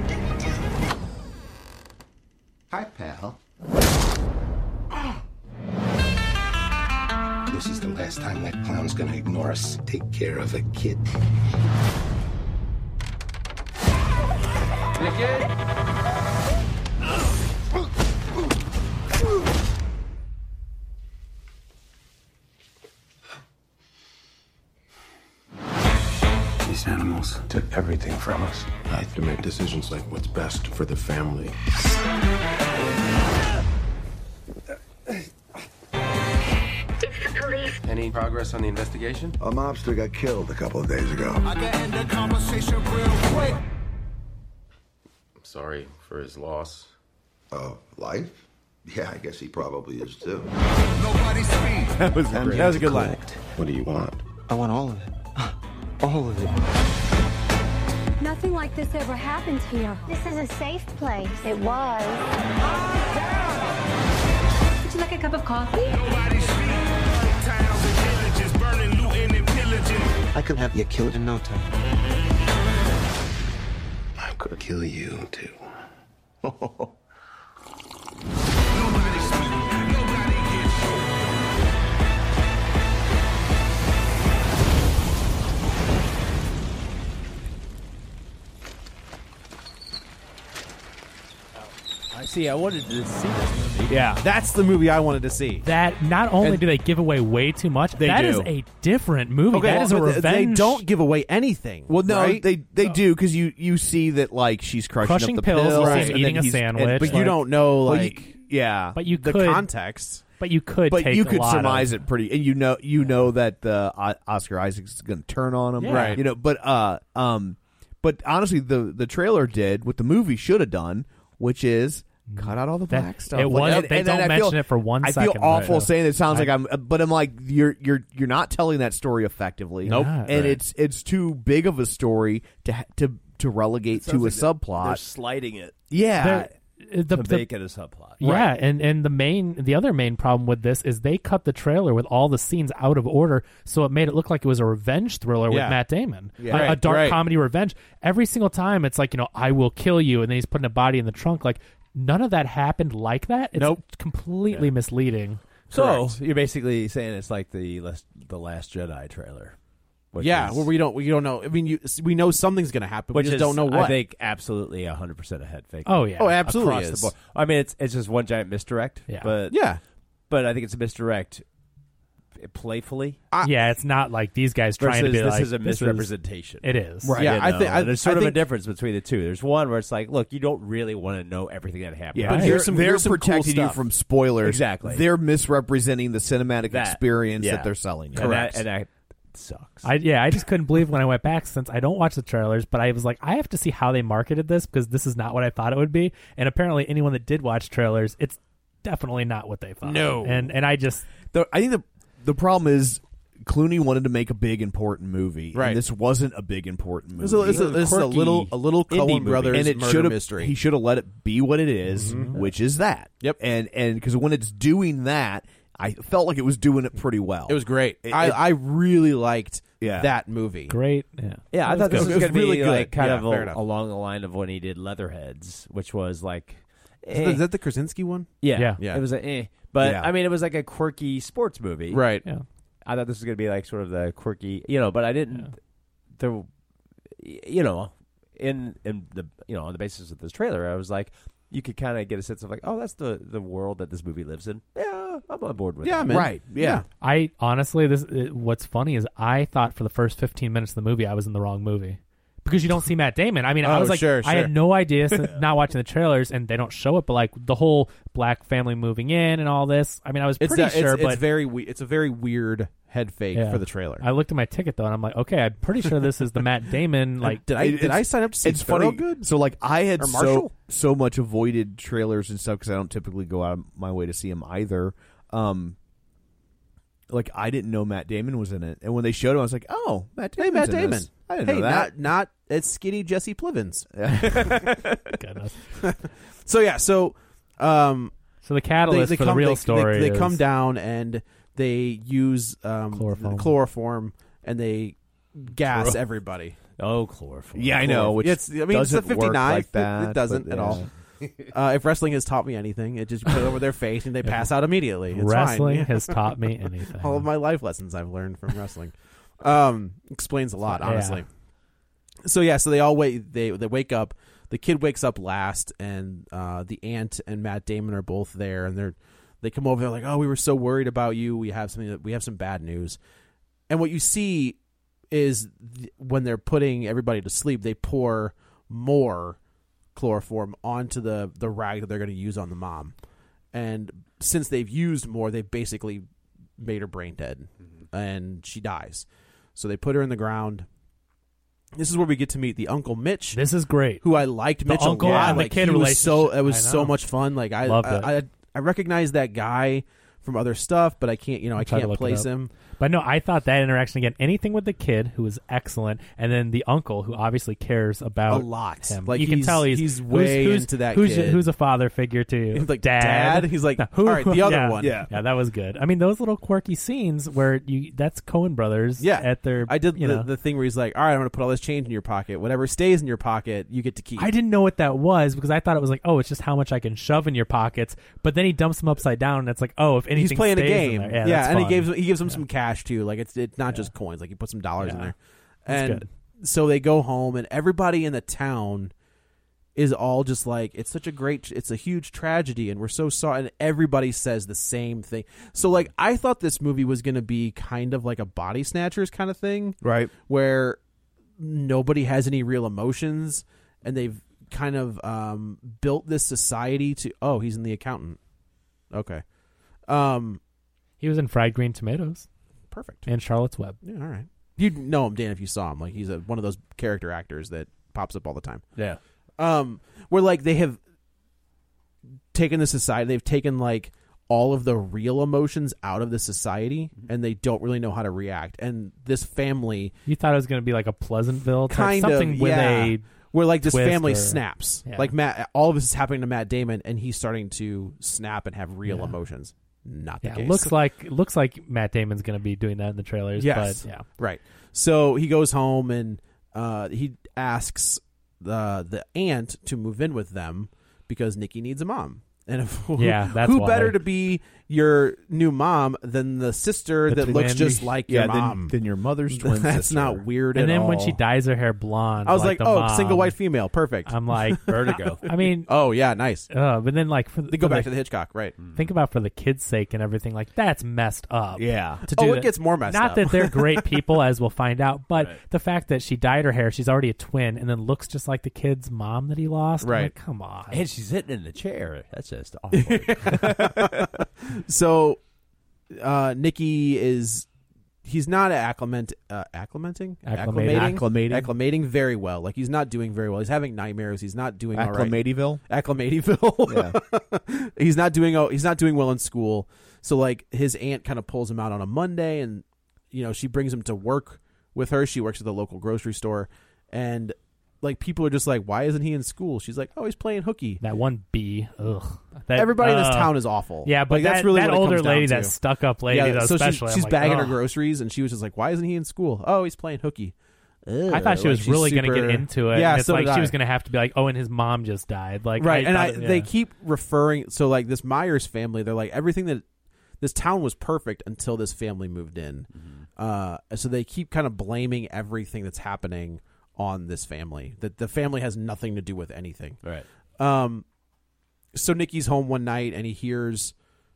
Hi, pal.
This is the last time that clown's gonna ignore us. Take care of a kid.
Nikki?
These animals took everything from us. I have to make decisions like what's best for the family.
Any progress on the investigation?
A mobster got killed a couple of days ago.
I can end the conversation real quick. I'm sorry for his loss.
Uh, life? Yeah, I guess he probably is too.
Nobody speaks.
that was
That was a good line.
What do you want?
I want all of it. All of it.
Nothing like this ever happened here. This is a safe place. It was. Would you like a cup of coffee?
I could have you killed in no time.
I could kill you too.
I
See, I wanted to see this movie.
Yeah, that's the movie I wanted to see.
That not only
And-
do they give away way too much,
They
that
do.
is a different movie.
Okay,
that is a
but
revenge.
they don't give away anything.
Well, no,
right?
they they do because you you see that like she's crushing,
Crushing
up the
pills,
pills,
she's
and
eating
then
a
he's-
sandwich,
and-
but you
like-
don't know
well,
like
you- yeah,
but you
the
could
context.
But you could.
but
take
you
a
could
lot
surmise
of,
it pretty, and you know you know that uh, O- Oscar Isaac's is going to turn on him,
Yeah.
Right.
You know, but uh, um, but honestly, the the trailer did what the movie should have done, which is cut out all the
That-
black stuff.
it was-
and-
they
and-
don't
and I feel-
mention it for one
I
second,
feel awful
right?
saying it sounds
I-
like I'm, but I'm like you're you're you're not telling that story effectively.
Nope.
and
Right.
it's it's too big of a story to ha- to to relegate to a
Sounds like
subplot.
They're sliding it.
Yeah.
They're- the,
to
the-
make it a subplot.
Yeah,
Right.
and and the main, the other main problem with this is they cut the trailer with all the scenes out of order, so it made it look like it was a revenge thriller with
Yeah.
Matt Damon,
Yeah.
a, a
Right,
dark
right.
comedy revenge. Every single time, it's like, you know, I will kill you, and then he's putting a body in the trunk. Like none of that happened like that. It's
Nope.
completely misleading.
So
Correct.
you're basically saying it's like the last, the Last Jedi trailer. Which
Yeah,
is,
well, we don't we don't know. I mean, you, we know something's going to happen.
which
we just
is,
don't know what.
I think absolutely one hundred percent a head fake.
Oh yeah,
oh, absolutely
across
is.
the board. I mean, it's it's just one giant misdirect.
Yeah.
but
Yeah,
but I think it's a misdirect playfully.
yeah. It's not like these guys trying
versus
to be
this
like
is a misrepresentation.
It is.
Right. Yeah,
You
I
know,
think- I-
there's sort
I
of a
think-
difference between the two. There's one where it's like, look, you don't really want to know everything that happened.
Yeah,
But
they're,
here's some-
they're
here's some cool
protecting you
stuff.
from spoilers.
Exactly.
They're misrepresenting the cinematic
That-
experience
yeah.
that they're selling you.
and
Correct.
that, and that sucks.
I yeah, I just couldn't believe when I went back since I don't watch the trailers, but I was like, I have to see how they marketed this because this is not what I thought it would be. And apparently, anyone that did watch trailers, it's definitely not what they thought.
No.
and and I just
The, I think the the problem is Clooney wanted to make a big important movie,
Right.
And this wasn't a big important movie.
This is a, this is a, this is a
quirky
little a little
indie
Coen
movie.
Brothers
and it
murder
should have
mystery.
he should have let it be what it is, which is that.
Yep.
And and because when it's doing that, I felt like it was doing it pretty well.
It was great.
It-
I
it-
I really liked
Yeah.
that movie.
great. Yeah,
yeah, I
It
thought this
good.
was
It was
going to
really
be
good.
like kind
Yeah,
of
fair
a,
enough.
along the line of when he did Leatherheads, which was like,
Is,
eh.
that, is that the Krasinski one?
yeah,
Yeah.
Yeah.
it was a, eh. But
Yeah.
I mean, it was like a quirky sports movie,
Right.
yeah.
I thought this was going to be like sort of the quirky, you know, but I didn't.
Yeah.
There, you know, in in the you know on the basis of this trailer, I was like, you could kind of get a sense of like, oh, that's the the world that this movie lives in. Yeah, I'm on board with
Yeah,
that.
man.
Right. Yeah.
I honestly, this it, what's funny is I thought for the first fifteen minutes of the movie I was in the wrong movie because you don't see Matt Damon. I mean, I
Oh,
was like,
sure,
I
sure.
had no idea since not watching the trailers, and they don't show it, but like the whole black family moving in and all this. I mean, I was
It's
pretty
that-
sure,
it's,
but
it's very we- it's a very weird head fake
Yeah.
for the trailer.
I looked at my ticket though, and I'm like, okay, I'm pretty sure this is the Matt Damon. Like,
did I
It-
did
it's-
I sign up to see
It's funny.
Thorogood?
So like I had
Or
so
Marshall?
so much avoided trailers and stuff because I don't typically go out of my way to see them either. Um, like I didn't know Matt Damon was in it, and when they showed him, I was like, "Oh, Matt
Hey,
Damon's
Matt
in
Damon.
this. I didn't
hey,
know that."
not not it's skinny Jesse Plemons.
goodness.
So yeah, so um,
So the catalyst
they, they
for
come,
the real
they,
story
They, they
is-
come down and they use um,
Chloroform.
chloroform and they gas
Chloro-
everybody.
Oh, chloroform.
Yeah, I know. Which
It's, I mean, it's
doesn't
the
work
fifty-nine.
like
It-
that,
it doesn't
but
at
yeah.
all. Uh, if wrestling has taught me anything, it just put it over their face and they pass out immediately. It's
Wrestling
fine.
has taught me anything.
All of my life lessons I've learned from wrestling. Um, explains a lot,
Yeah.
honestly. So yeah, so they all wait. They they wake up. The kid wakes up last, and uh, the aunt and Matt Damon are both there, and they're they come over. They're like, "Oh, we were so worried about you. We have something. That, we have some bad news." And what you see is th- when they're putting everybody to sleep, they pour more chloroform onto the the rag that they're going to use on the mom. And since they've used more, they've basically made her brain dead, mm-hmm. and she dies. So they put her in the ground. This is where we get to meet the Uncle Mitch.
This is great.
Who I liked
The
Mitch
uncle
a lot.
and the
like,
kid
he was so
relationship.
it was
I
so
know.
much fun. Like I
Loved
I,
it.
I I recognize that guy from other stuff, but I can't you know I
Try to
can't
look it
place
up.
him.
But no, I thought that interaction again. Anything with the kid who was excellent, and then the uncle who obviously cares about
A lot.
him.
Like,
you can
he's-
tell he's
he's
who's-
way
who's,
into that
Who's,
kid.
who's a father figure to you?
He's like,
Dad.
Dad? He's like,
No, who,
all right, the other
yeah.
one.
Yeah, yeah, that was good. I mean, those little quirky scenes where you that's Coen Brothers.
Yeah,
at their
I did
you
the,
know.
the thing where he's like, "All right, I'm going to put all this change in your pocket. Whatever stays in your pocket, you get to keep."
I didn't know what that was because I thought it was like, oh, it's just how much I can shove in your pockets. But then he dumps them upside down, and it's like, oh, if anything,
He's playing a
stays in
game.
there.
Yeah,
Yeah, that's
and he
fun.
gives he gives him some cash too. Like it's it's not just coins. Like he puts some dollars in
Yeah.
there.
That's
And
good.
so they go home, and everybody in the town is all just like, it's such a great, it's a huge tragedy, and we're so sorry, and everybody says the same thing. So, like, I thought this movie was going to be kind of like a Body Snatchers kind of thing.
Right.
Where nobody has any real emotions, and they've kind of um, built this society to, oh, he's in The Accountant. Okay. Um,
he was in Fried Green Tomatoes.
Perfect.
And Charlotte's Web.
Yeah, all right. You'd know him, Dan, if you saw him. Like, he's a, one of those character actors that pops up all the time.
Yeah.
Um, where, like, they have taken the society, they've taken, like, all of the real emotions out of the society, and they don't really know how to react. And this family...
You thought it was going to be like a Pleasantville type,
kind
something
of,
where
yeah.
they...
Where, like, this family
or,
snaps.
Yeah.
Like, Matt, all of this is happening to Matt Damon, and he's starting to snap and have real
yeah.
emotions. Not the
yeah,
case.
Looks like looks like Matt Damon's going to be doing that in the trailers.
Yes.
But, yeah.
Right. So he goes home, and uh, he asks the the aunt to move in with them because Nikki needs a mom. And if,
yeah,
who,
that's
who
why.
better to be your new mom than the sister
The
that
twin.
looks just like
yeah,
your mom?
Than, than your mother's twin
That's
sister.
not weird
and
at
then
all.
when she dyes her hair blonde,
I was like,
the
oh,
mom,
single white female, perfect.
I'm like,
Vertigo.
I mean,
oh yeah, nice.
Uh, but then like for the,
they go
for
back
the,
to the Hitchcock, right?
Think about for the kids' sake and everything. Like that's messed up.
Yeah.
To
oh,
do
it
that.
gets more messed
Not
up.
that they're great people, as we'll find out, but
Right.
the fact that she dyed her hair, she's already a twin, and then looks just like the kid's mom that he lost. I'm
Right.
like, come on.
And she's sitting in the chair. That's just awful.
So uh, Nikki is he's not acclimate uh, acclimating
Acclimating.
acclimating acclimating very well. Like he's not doing very well. He's having nightmares. He's not doing all right.
Acclimatyville?
Acclimatyville. Yeah. he's not doing oh, he's not doing well in school. So like his aunt kind of pulls him out on a Monday, and you know she brings him to work with her. She works at the local grocery store, and like people are just like, why isn't he in school? She's like, oh, he's playing hooky.
That one B. Ugh. That,
Everybody in this
uh,
town is awful.
Yeah, but
like,
that,
that's really
that
what it
older
comes down
lady,
to.
that stuck up lady,
Yeah,
though,
so
especially.
she's,
I'm
she's
like,
bagging her
ugh.
groceries, and she was just like, why isn't he in school? Oh, he's playing hooky. Ugh,
I thought she
like,
was
she's
really going to
super-
get into it.
Yeah,
and it's
so
like
did
she
I.
was going to have to be like, oh, and his mom just died. Like,
right,
I
and I,
thought- yeah.
they keep referring. So like this Myers family, they're like everything that this town was perfect until this family moved in.
Mm-hmm.
Uh, so they keep kind of blaming everything that's happening on this family. That the family has nothing to do with anything.
Right.
Um. So Nikki's home one night and he hears.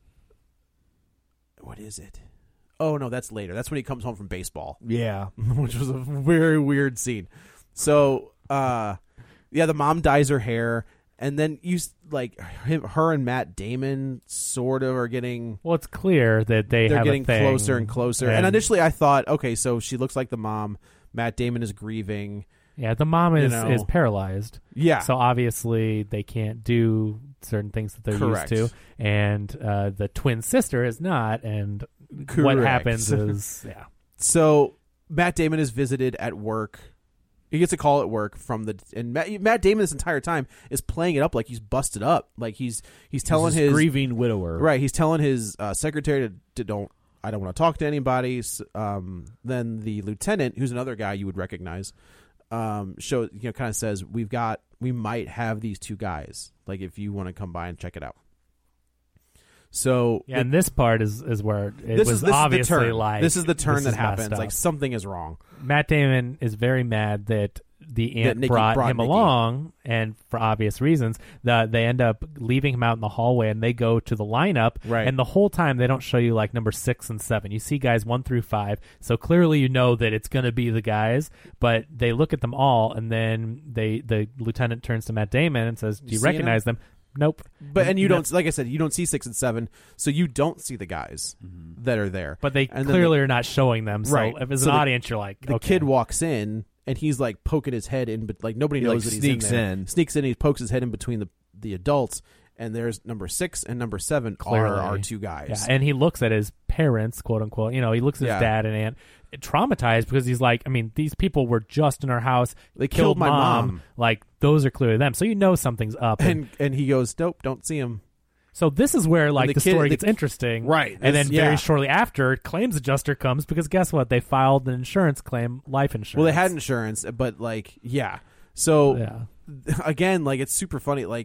What is it? Oh no, that's later. That's when he comes home from baseball.
Yeah.
Which was a very weird scene. So, uh, yeah, the mom dyes her hair, and then you s- like him, her and Matt Damon sort of are getting.
Well, it's clear that they
they're
have
getting
a thing,
closer and closer. And,
and-
initially, I thought, okay, so she looks like the mom. Matt Damon is grieving.
Yeah, the mom
You
is,
know.
is paralyzed.
Yeah.
So obviously they can't do certain things that they're
Correct.
used to. And uh, the twin sister is not. And what
Correct.
happens is, yeah.
So Matt Damon is visited at work. He gets a call at work from the and Matt, Matt Damon this entire time is playing it up like he's busted up, like he's he's telling
He's a
his
grieving widower.
right. He's telling his uh, secretary to, to don't I don't want to talk to anybody. S- Um, then the lieutenant, who's another guy you would recognize, um, show you know kind of says we've got we might have these two guys. Like if you want to come by and check it out. So
Yeah, and this part is, is where it
this
was
is this
obviously
is the turn.
like
this is the turn
this
that
is messed
happens.
up.
Like something is wrong.
Matt Damon is very mad that the aunt
Nikki
brought,
brought
him
Nikki.
along, and for obvious reasons, the, they end up leaving him out in the hallway, and they go to the lineup.
Right.
And the whole time they don't show you like number six and seven. You see guys one through five, so clearly you know that it's going to be the guys. But they look at them all, and then they the lieutenant turns to Matt Damon and says, "Do you
seeing
recognize them?" Nope.
But and you don't, like I said, you don't see six and seven, so you don't see the guys that are there.
But they
And then
clearly
the-
are not showing them. So
right.
if as
So
an
the-
audience, you're like,
the
okay.
kid walks in and he's like poking his head in, but like nobody
He,
knows
like,
that he's
sneaks
in there.
in.
Sneaks in, he pokes his head in between the the adults, and there's number six and number seven
Clearly.
are our two guys.
Yeah, and he looks at his parents, quote unquote. You know, he looks at
Yeah.
his dad and aunt, traumatized because he's like, I mean, these people were just in our house.
They killed my mom.
Like those are clearly them. So you know something's up. And,
and and he goes, nope, don't see him.
so this is where like
the
the,
kid-
story
the-
gets interesting,
Right.
And
This-
then very
yeah.
shortly after, claims adjuster comes because guess what? They filed an insurance claim, life insurance.
Well, they had insurance, but like, yeah. So
Yeah.
again, like it's super funny. Like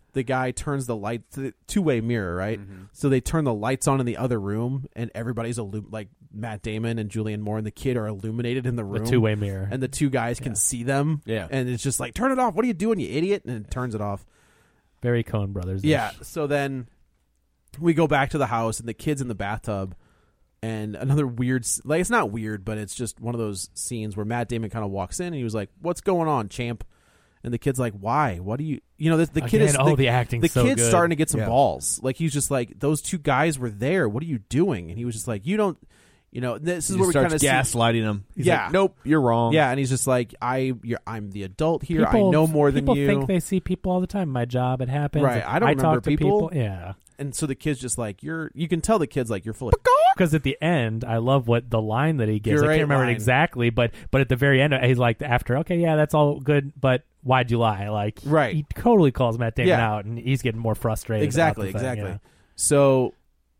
the guy turns the light the two-way mirror, right?
Mm-hmm.
So they turn the lights on in the other room, and everybody's illu- like Matt Damon and Julianne Moore and the kid are illuminated in the room.
The two-way mirror.
And the two guys can see them.
Yeah.
And it's just like, turn it off. What are you doing, you idiot? And it turns it off.
Very Coen Brothers.
Yeah. So then we go back to the house, and the kid's in the bathtub. And another weird, like, it's not weird, but it's just one of those scenes where Matt Damon kind of walks in, and he was like, "What's going on, champ?" And the kid's like, "Why? What do you?" You know, the, the kid
Again,
is
oh,
the,
the acting's
The
so
kid's
good.
starting to get some
Yeah.
balls. Like, he's just like, "Those two guys were there. What are you doing?" And he was just like, "You don't." You know, this is
He
where we
starts
kind of
gaslighting him. He's
yeah.
like, nope, you're wrong.
Yeah, and he's just like, "I, you're, I'm the adult here.
People,
I know more than
people
you."
think they see people all the time. My job, it happens.
Right. I don't
I
remember
talk to
people.
Yeah.
And so the kid's just like, "You're." You can tell the kid's like, "You're full of."
Because at the end, I love what the line that he gives. I
Great
can't remember
line.
it exactly, but but at the very end, he's like, after, okay, yeah, that's all good, but why'd you lie? Like,
Right.
he totally calls Matt Damon
Yeah.
out, and he's getting more frustrated.
Exactly,
about the thing,
exactly.
yeah.
So,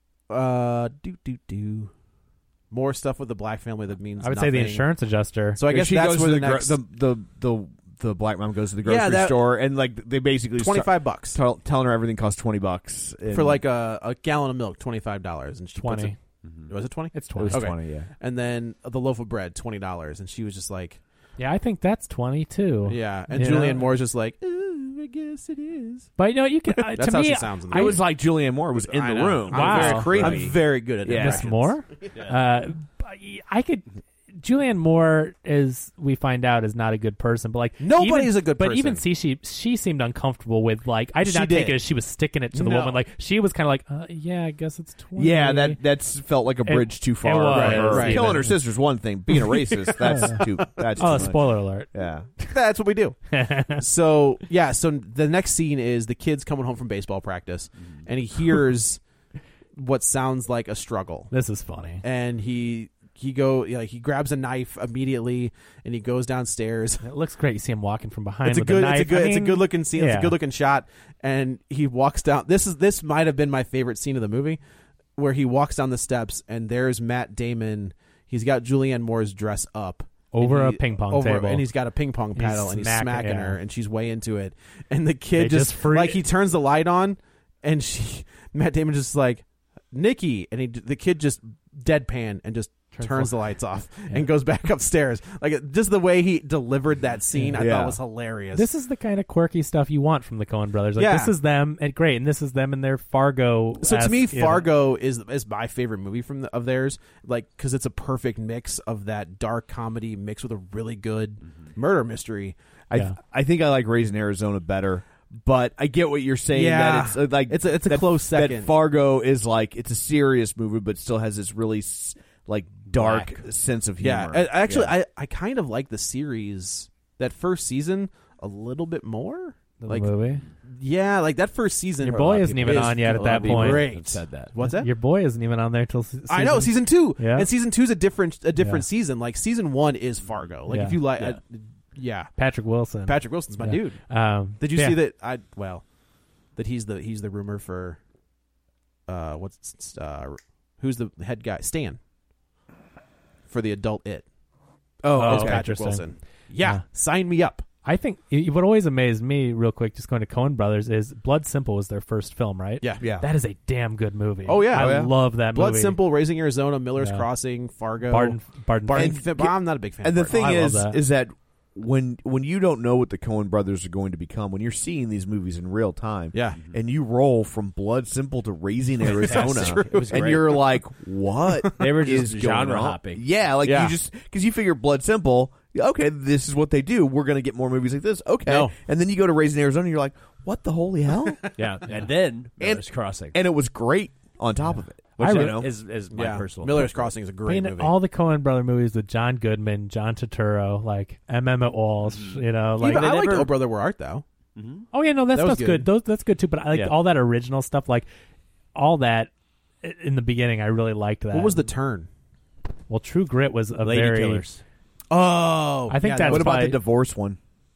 uh, do do do more stuff with the black family that means
I would say the
nothing.
insurance adjuster.
So I guess
she
that's
goes
where
to
the,
the, gro-
next
the the the the black mom goes to the grocery
Yeah, that-
store and like they basically
twenty
start
five bucks
tell, telling her everything costs twenty bucks and
for like a, a gallon of milk, twenty five dollars, and she puts
twenty.
it- Was it twenty?
It's
it
twenty.
was
Okay.
twenty, yeah.
And then the loaf of bread, twenty dollars, and she was just like,
Yeah, I think that's twenty too.
yeah. And
You
Julianne
know?
Moore's just like, "Ooh, I guess it is.
But you know, you can. Uh,
That's
to
how
me,
she sounds in the
It
movie.
was like Julianne Moore was in
I
the
know.
room.
Wow.
I'm very,
creepy.
I'm very good at
Yeah.
Miss
impressions.
Moore. Uh, but I could. Julianne Moore is, we find out, is not a good person, but like
Nobody's
even,
a good
But
person.
even see, she she seemed uncomfortable with like I did
She
not take
did.
it as she was sticking it to the
No.
woman. Like she was kind of like, uh, yeah, I guess it's twenty.
Yeah, that that's felt like a
It-
bridge too far.
it was,
for her.
right.
Killing her sister's one thing. Being a racist, that's too. That's
Oh,
too much.
spoiler alert.
Yeah.
That's what we do. So yeah, so the next scene is the kid's coming home from baseball practice, and he hears what sounds like a struggle,
This is funny.
and he he go like he grabs a knife immediately, and he goes downstairs.
It looks great. You see him walking from behind
It's a
with
good,
a knife.
it's a good,
I
it's a
mean,
good looking scene. It's
yeah.
a good looking shot, and he walks down. This is this might have been my favorite scene of the movie, where he walks down the steps, and there's Matt Damon. He's got Julianne Moore's dress up
Over
and
a
he-
ping pong
over,
table.
and he's got a ping pong
He's
paddle, and he's
smacking-
smacking
yeah.
her, and she's way into it. And the kid
They
just,
just free-
like he turns the light on, and she, Matt Damon just like Nikki, and he, the kid just deadpan and just turns,
Turns
the
the-
lights off and goes back upstairs. Like just the way he delivered that scene, I
Yeah.
thought was hilarious.
This is the kind of quirky stuff you want from the Coen brothers. Like
Yeah.
this is them, and great, and this is them in their Fargo.
So to me, Fargo is is my favorite movie from the, of theirs, like because it's a perfect mix of that dark comedy mixed with a really good murder mystery.
I
Yeah.
I think I like Raising Arizona better, but I get what you're saying.
Yeah.
that it's uh, like
It's a- it's a
that-
close second.
That Fargo is like it's a serious movie, but still has this really s- like dark
Black.
sense of
Yeah,
humor.
I- actually,
Yeah.
I I kind of like the series that first season a little bit more.
the
Like
movie.
yeah, like that first season.
Your
for a
boy
lot of
isn't
people
even
is
on yet
a
at
lot
that
of people
point.
Great.
I've said that.
What's that?
Your boy isn't even on there till. se-
I know season two.
Yeah.
And season two is a different a different
Yeah.
season. Like season one is Fargo. Like
Yeah.
if you like,
Yeah.
uh, yeah.
Patrick Wilson.
Patrick Wilson's my
Yeah.
dude.
Um,
Did you
yeah.
see that? I well, that he's the he's the rumor for, uh, what's uh, who's the head guy? Stan for the adult It.
oh,
Oh,
It's
okay.
Patrick
interesting.
Wilson. Yeah,
Yeah.
sign me up.
I think y- what always amazed me, real quick, just going to Coen Brothers, is Blood Simple was their first film, right?
Yeah,
Yeah.
That is a damn good movie.
Oh, yeah.
I
Oh, yeah.
love that
Blood
movie.
Simple, Raising Arizona, Miller's
Yeah.
Crossing, Fargo,
Barton, Barton,
Barton.
And-
Fin- I'm not a big fan.
And the
of Barton.
thing
I love
is,
that.
is that when when you don't know what the Coen brothers are going to become, when you're seeing these movies in real time,
Yeah.
and you roll from Blood Simple to Raising Arizona,
true. It was
and
great.
you're like, what?
They were just
is going
genre
on?
hopping.
Yeah, like
Yeah.
you just because you figure Blood Simple, okay, this is what they do. We're going to get more movies like this. Okay,
No.
and then you go to Raising Arizona, and you're like, what the holy hell?
Yeah, and then
And-
Miller's Crossing,
And it was great on top of it.
which
I
you
re-
know is, is my
yeah.
personal.
Miller's
preference.
Crossing is a
I
great
mean,
movie.
all the Coen Brother movies with John Goodman, John Turturro, like M. Emmett Walsh, you know,
Yeah,
like
but
they
I liked
never-
Oh Brother Where Art Thou.
Oh yeah, no, that,
That was
stuff's good.
good.
Those that's good too. But I like
Yeah.
all that original stuff, like all that i- in the beginning. I really liked that.
What was the turn?
Well, True Grit was a
Lady
very.
Killers.
Oh,
I think
yeah,
that's
What about
probably-
the divorce one?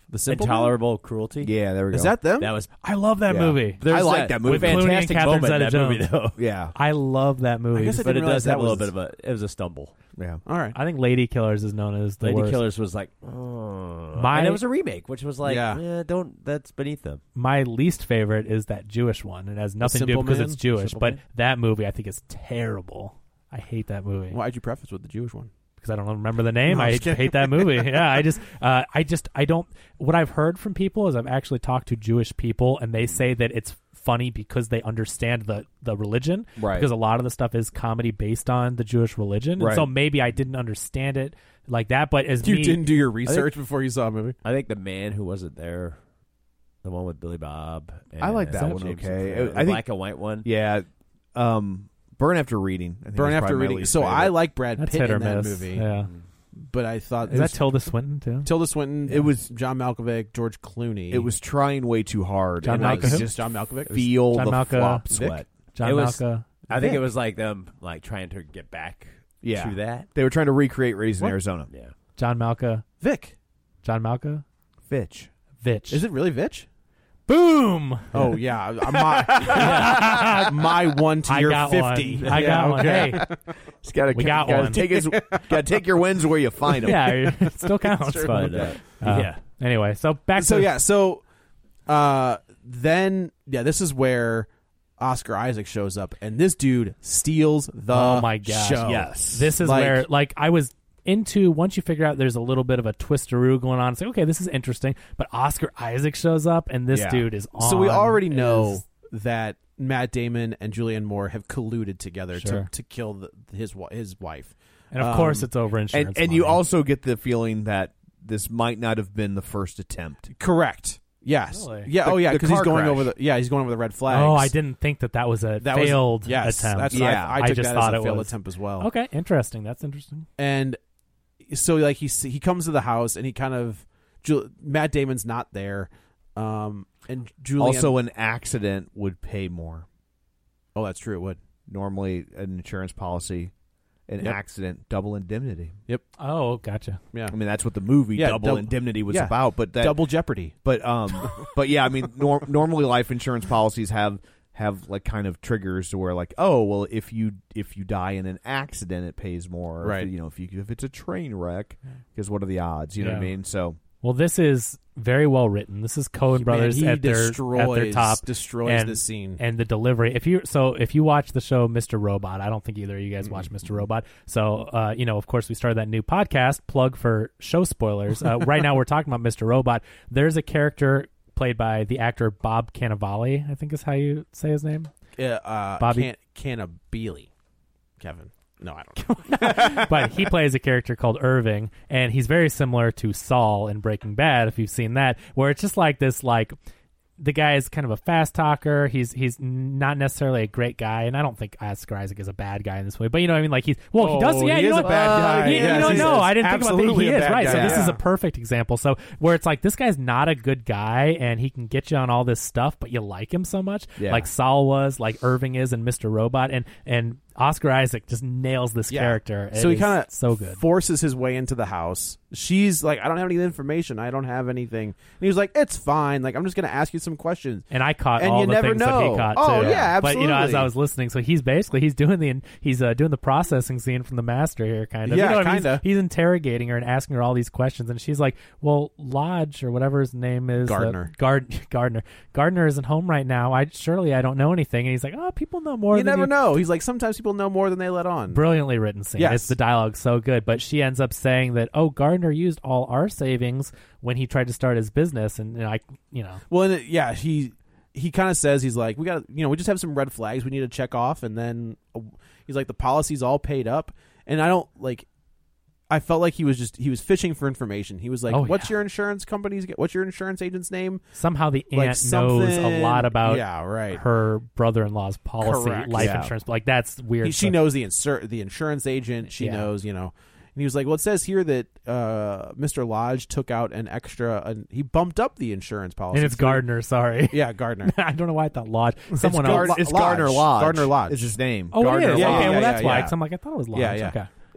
The Simple
Intolerable Cruelty.
Yeah, there we go.
Is that them?
That was.
I love that
Yeah.
movie.
I like that movie.
With Clooney and
Fantastic
Catherine
moment in that movie,
Zeta-Jones.
though.
Yeah.
I love that movie.
I guess I
But it
didn't realize
does have
that
a little
was-
bit of a. It was a stumble.
Yeah.
All right.
I think Lady Killers is known as the
Lady
worst.
Killers was like, oh.
My-
and it was a remake, which was like,
Yeah.
yeah, don't. That's beneath them.
My least favorite is that Jewish one. It has nothing to do
Simple
because
Man?
it's Jewish,
Simple
but
Man?
that movie I think is terrible. I hate that movie.
Why'd you preface with the Jewish one?
Because I don't remember the name.
No, I'm
I
just kidding.
hate that movie. Yeah, I just, uh, I just, I don't. What I've heard from people is I've actually talked to Jewish people, and they say that it's funny because they understand the the religion.
Right.
Because a lot of the stuff is comedy based on the Jewish religion, and
Right.
so maybe I didn't understand it like that. But as
You
me,
didn't do your research before you saw a movie?
I think the man who wasn't there, the one with Billy Bob. And
I like that
James
one,
Franco,
okay.
the
I think-
black and white one.
Yeah. Um, Burn After Reading. I think
Burn
is
After
probably my
Reading.
least
So
favorite.
I like Brad
That's
Pitt
hit or
in that
miss.
movie.
Yeah.
But I thought
Is
it
that
was
Tilda Swinton too?
Tilda Swinton.
It was-
John Malkovich, George Clooney.
It was trying way too hard.
John
and I
Malkovich?
could just
John Malkovich?
feel
John
the
Malkovich.
flop
Vic?
sweat.
John
It was-
Malka.
I think
Vic.
it was like them like trying to get back
Yeah.
to that.
They were trying to recreate Raising
What?
Arizona.
Yeah.
John Malka.
Vic.
John Malka.
Fitch.
Vitch.
Is it really Vitch?
Boom.
Oh yeah, my my one to
I
your
got
fifty.
one. I
Yeah,
got one.
okay.
Hey,
Just gotta,
We got
gotta
one.
Take his, gotta take your wins where you find them.
yeah, it still counts.
true.
But,
But, uh,
uh,
yeah.
Anyway, so back
So
to
yeah, so uh, then yeah, this is where Oscar Isaac shows up, and this dude steals the
oh my gosh,
show.
Yes.
This is
Like-
where like I was into once you figure out there's a little bit of a twisteroo going on. It's like, okay, this is interesting. But Oscar Isaac shows up, and this
Yeah.
dude is on.
So we already
is-
know that Matt Damon and Julianne Moore have colluded together
Sure.
to to kill the, his wi- his wife.
and of course
um,
it's over insurance.
And, and you
money.
also get the feeling that this might not have been the first attempt.
Correct. Yes.
Really?
Yeah.
The-
oh yeah,
the
because he's
car
going
crash.
over the yeah he's going over the red flags.
Oh, I didn't think that that was a
That was-
failed
yes,
attempt.
That's
Yeah.
I, I took
just
that
thought
as a
it
failed
was
attempt as well.
Okay, interesting. That's interesting.
And so like he he comes to the house and he kind of Ju- Matt Damon's not there, um, and Julianne
Also, an accident would pay more.
oh that's true it would
Normally, an insurance policy, an
Yep.
accident, double indemnity.
Oh, gotcha.
yeah
I mean, that's what the movie
Yeah,
Double
dou-
Indemnity was
yeah.
about. But that,
double jeopardy.
but um, but yeah, I mean, nor- normally life insurance policies have have like kind of triggers to where like, oh, well, if you if you die in an accident, it pays more.
Right.
If, you know, if you if it's a train wreck, because what are the odds? You know what I
Yeah.
mean? So
Well, this is very well written. This is Coen
Man,
Brothers
he
at their
destroys
at their top.
destroys
and,
this scene.
and the delivery. If you so if you watch the show Mister Robot, I don't think either of you guys watch Mister Robot. So uh, you know, of course, we started that new podcast. Plug for show spoilers. Uh, right now, we're talking about Mister Robot. There's a character played by the actor Bob Cannavale, I think is how you say his name.
Uh, uh,
Bobby-
Can- Cannabili, Kevin. No, I don't.
But he plays a character called Irving, and he's very similar to Saul in Breaking Bad, if you've seen that, where it's just like this, like, the guy is kind of a fast talker. He's he's not necessarily a great guy, and I don't think Oscar Isaac is a bad guy in this way. But you know what I mean? Like he's well, he
Oh,
does. Yeah,
he
you
is
know,
a bad
uh,
guy.
He,
Yes,
you don't
he's
know. I didn't think about that.
absolutely
He
a
is
bad
right. So
guy.
this is
Yeah.
a perfect example. So where it's like this guy's not a good guy, and he can get you on all this stuff, but you like him so much,
Yeah.
like Saul was, like Irving is, in Mister Robot, and and Oscar Isaac just nails this
Yeah.
character.
So
It
he
is
kind of
so good.
forces his way into the house. She's like, I don't have any information. I don't have anything. And he was like, it's fine. Like, I'm just going to ask you some questions.
And I caught
And
all
you
the
never
things that
know.
he caught
Oh,
too.
yeah,
But you know, as
absolutely.
I was listening, so he's basically he's doing the he's uh, doing the processing scene from The Master here, kind of.
Yeah,
you know what I mean?
kinda.
He's, he's interrogating her and asking her all these questions, and she's like, "Well, Lodge or whatever his name is,
Gardner.
uh, Gard Gardner, Gardner isn't home right now. I surely I don't know anything." And he's like, "Oh, people know more.
You
than
never
you
know. He's like, sometimes people know more than they let on.
Brilliantly written scene.
Yes.
It's the dialogue so good. But she ends up saying that, oh, Gardner used all our savings when he tried to start his business, and, and I, you know,
Well, and it, yeah, he he kind of says, he's like, we got, you know, we just have some red flags we need to check off, and then uh, he's like, the policy's all paid up, and I don't like. I felt like he was just he was fishing for information. He was like,
Oh,
"What's
yeah.
your insurance company's? What's your insurance agent's name?"
somehow the
Like
aunt knows a
something-
lot about
yeah, right.
her brother-in-law's policy,
Correct.
life
Yeah.
insurance. Like that's weird.
He, she
stuff.
knows the insur- the insurance agent. She
Yeah.
knows, you know. And he was like, "Well, it says here that uh, Mister Lodge took out an extra. An, he bumped up the insurance policy,
and it's
for-
Gardner. Sorry,
Yeah, Gardner.
I don't know why I thought Lodge. Someone
it's,
else.
Gard- it's
Lodge.
Gardner Lodge.
Gardner Lodge.
is his name.
Oh,
Gardner
it is.
Yeah,
okay,
yeah,
well
yeah,
that's
yeah.
why. Because I'm like, I thought it was Lodge.
Yeah, yeah.
Okay.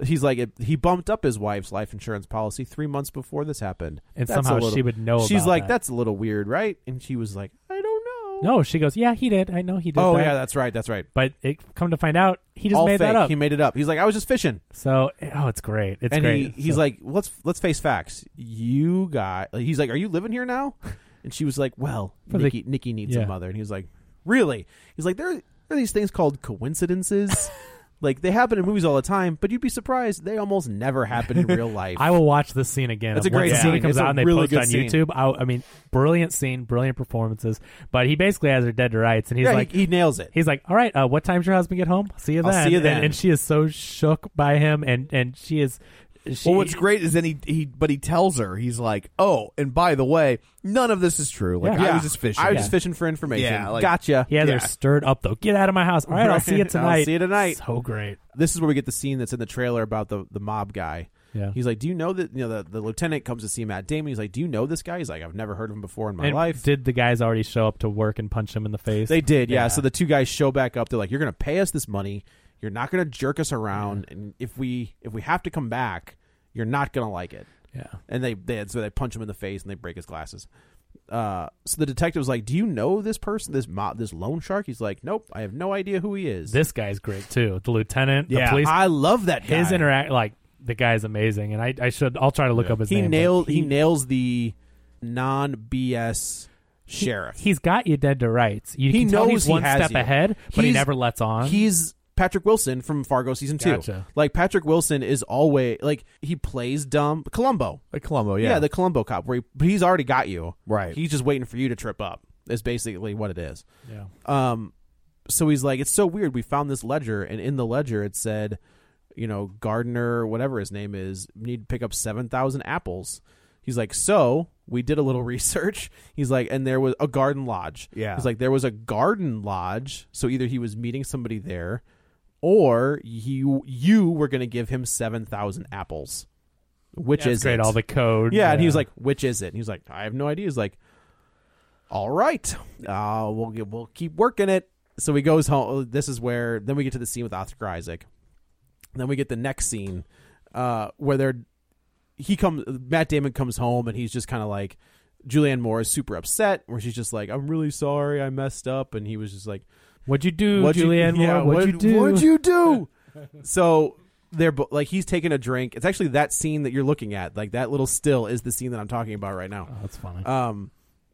he's like, it, he bumped up his wife's life insurance policy three months before this happened.
And
That's
somehow
a little,
she would know
She's
about
like,
that.
that's a little weird, right? And she was like, I don't know.
No, she goes, yeah, he did. I know he did
Oh,
that.
yeah, that's right. That's right.
But it come to find out, he just
All
made
fake.
that up.
He made it up. He's like, I was just fishing.
So, oh, it's great. It's
and
great.
He, he's
So-
like, let's let's face facts. You got. He's like, are you living here now? And she was like, well,
For the-
Nikki, Nikki needs
yeah.
a mother. And he was like, really? He's like, there, there are these things called coincidences. Like, they happen in movies all the time, but you'd be surprised they almost never happen in real life.
I will watch this scene again.
It's a
Once
great
the
scene.
scene comes
It's a
out and they
really
post
good
on
scene.
YouTube. I, I mean, brilliant scene, brilliant performances. But he basically has her dead to rights, and he's
Yeah, he-
like,
he nails it.
He's like, all right, uh, what time's your husband get home? See you
I'll
then.
see you
And-
then.
And, she is so shook by him, and and she is. She,
Well, what's great is then he, he but he tells her, he's like, oh, and by the way, none of this is true. Like,
Yeah.
I was just fishing.
I was
Yeah.
just fishing for information.
Yeah, like-
Gotcha.
He has
yeah.
her stirred up though. Get out of my house. All right, I'll see you
Right.
tonight.
I'll see you tonight.
So great.
This is where we get the scene that's in the trailer about the, the mob guy.
Yeah.
He's like, do you know that, you know, the, the lieutenant comes to see Matt Damon. He's like, do you know this guy? He's like, I've never heard of him before in my
And
life.
Did the guys already show up to work and punch him in the face?
They did, yeah. So the two guys show back up. They're like, you're going to pay us this money. You're not going to jerk us around. And if we if we have to come back, you're not going to like it.
Yeah.
And they, they so they punch him in the face and they break his glasses. Uh, so the detective's like, do you know this person, this mob, this loan shark? He's like, nope, I have no idea who he is.
This guy's great too. The lieutenant, the
Yeah,
police.
I love that guy.
His interact, like the guy's amazing, and I, I should, I'll try to look up his
he
name. but
nailed he,
he
nails the non B S
he-
sheriff.
He's got you dead to rights. You
He
can tell
knows
he's
he
one
has
step
you.
ahead, but he
He's-
never lets on.
He's Patrick Wilson from Fargo season two.
Gotcha.
Like Patrick Wilson is always like he plays dumb. Columbo,
like Columbo, yeah,
yeah, the Columbo cop. Where he, but he's already got you.
Right.
He's just waiting for you to trip up. Is basically what it is.
Yeah.
Um. So he's like, it's so weird. We found this ledger, and in the ledger it said, you know, Gardner, whatever his name is, need to pick up seven thousand apples. He's like, so we did a little research. He's like, and there was a garden lodge.
Yeah.
He's like, there was a garden lodge. So either he was meeting somebody there, or you you were going to give him seven thousand apples. Which
Yeah, it's
is
great,
it?
all the code.
Yeah, and he
Yeah.
was like, which is it? And he was like, I have no idea. He's like, all right, uh, we'll get, we'll keep working it. So he goes home. This is where then we get to the scene with Oscar Isaac. Then we get the next scene uh, where they're he comes. Matt Damon comes home and he's just kind of like Julianne Moore is super upset. Where she's just like, I'm really sorry, I messed up, and he was just like,
What'd you do,
What'd you-
Julianne Moore?
yeah,
What'd
what-
you do?
What'd you do? So they're bo- like he's taking a drink. It's actually that scene that you're looking at. Like that little still is the scene that I'm talking about right now.
Oh, that's funny.
Um,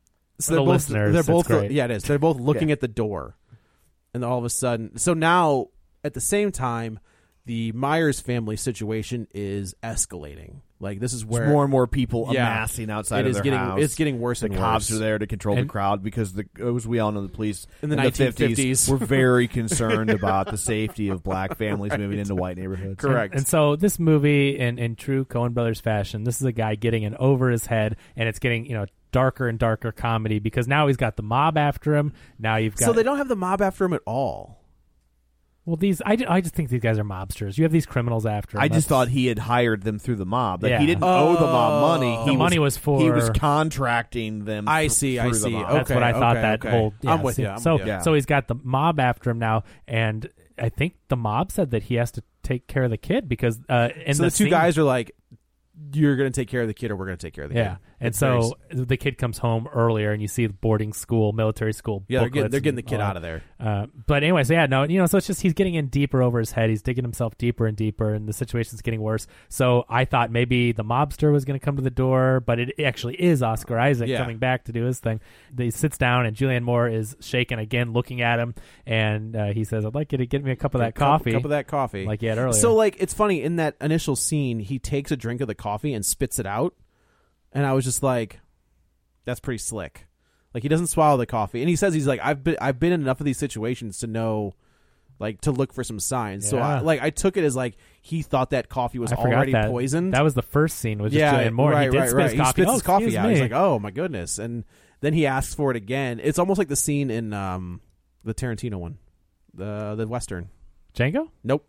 so
For
they're
the
both
listeners,
they're
it's
both
great.
yeah it is. They're both looking
Yeah.
at the door, and all of a sudden, so now at the same time, the Myers family situation is escalating. Like this is where
There's more and more people
Yeah.
amassing outside
It
of
is
their
getting-
house.
it's getting worse
The
and
cops
worse.
are there to control
And-
the crowd because the as we all know, the police
In the
in
nineteen fifties.
were very concerned about the safety of black families moving into white neighborhoods.
Correct.
And, and so this movie, in, in true Coen Brothers fashion, this is a guy getting in over his head, and it's getting, you know, darker and darker comedy because now he's got the mob after him. Now you've got
so they don't have the mob after him at all.
well these I, ju- I just think these guys are mobsters. You have these criminals after him.
I just
That's-
thought he had hired them through the mob. Like
Yeah.
he didn't owe the mob money.
Oh.
He
The money was for-
he was contracting them.
I
th-
see, I
through the
see.
mob.
That's
Okay,
what I thought.
okay,
that
okay.
whole yeah,
I'm with
see-
you, I'm
so
with you.
so he's got the mob after him now, and I think the mob said that he has to take care of the kid because uh, in
so the, two
scene-
guys are like, you're going to take care of the kid, or we're going to take care of the
Yeah,
kid.
and
It's very
so the kid comes home earlier, and you see the boarding school, military school.
Yeah, they're getting,
booklets
they're getting the
and
kid
all
out
that.
of there.
Uh, but anyway, so yeah, no, you know, so it's just he's getting in deeper over his head. He's digging himself deeper and deeper, and the situation's getting worse. So I thought maybe the mobster was going to come to the door, but it actually is Oscar Isaac
Yeah.
coming back to do his thing. He sits down, and Julianne Moore is shaken again, looking at him, and uh, he says, "I'd like you to get me a cup of that
Cup-
coffee,
Cup of that coffee,
like you had earlier."
So, like, it's funny in that initial scene, he takes a drink of the coffee and spits it out, and I was just like, "That's pretty slick." Like, he doesn't swallow the coffee, and he says he's like, "I've been, I've been in enough of these situations to know, like, to look for some signs." So, I,
Yeah.
like, I took it as like he thought that coffee was
I forgot
already
that.
poisoned.
That was the first scene with just
yeah,
Julianne Moore.
right,
he did
right,
spit
right.
his coffee.
He spits
oh,
his coffee
excuse
out.
me.
He's like, "Oh my goodness!" And then he asks for it again. It's almost like the scene in um, the Tarantino one, the the Western.
Django?
Nope.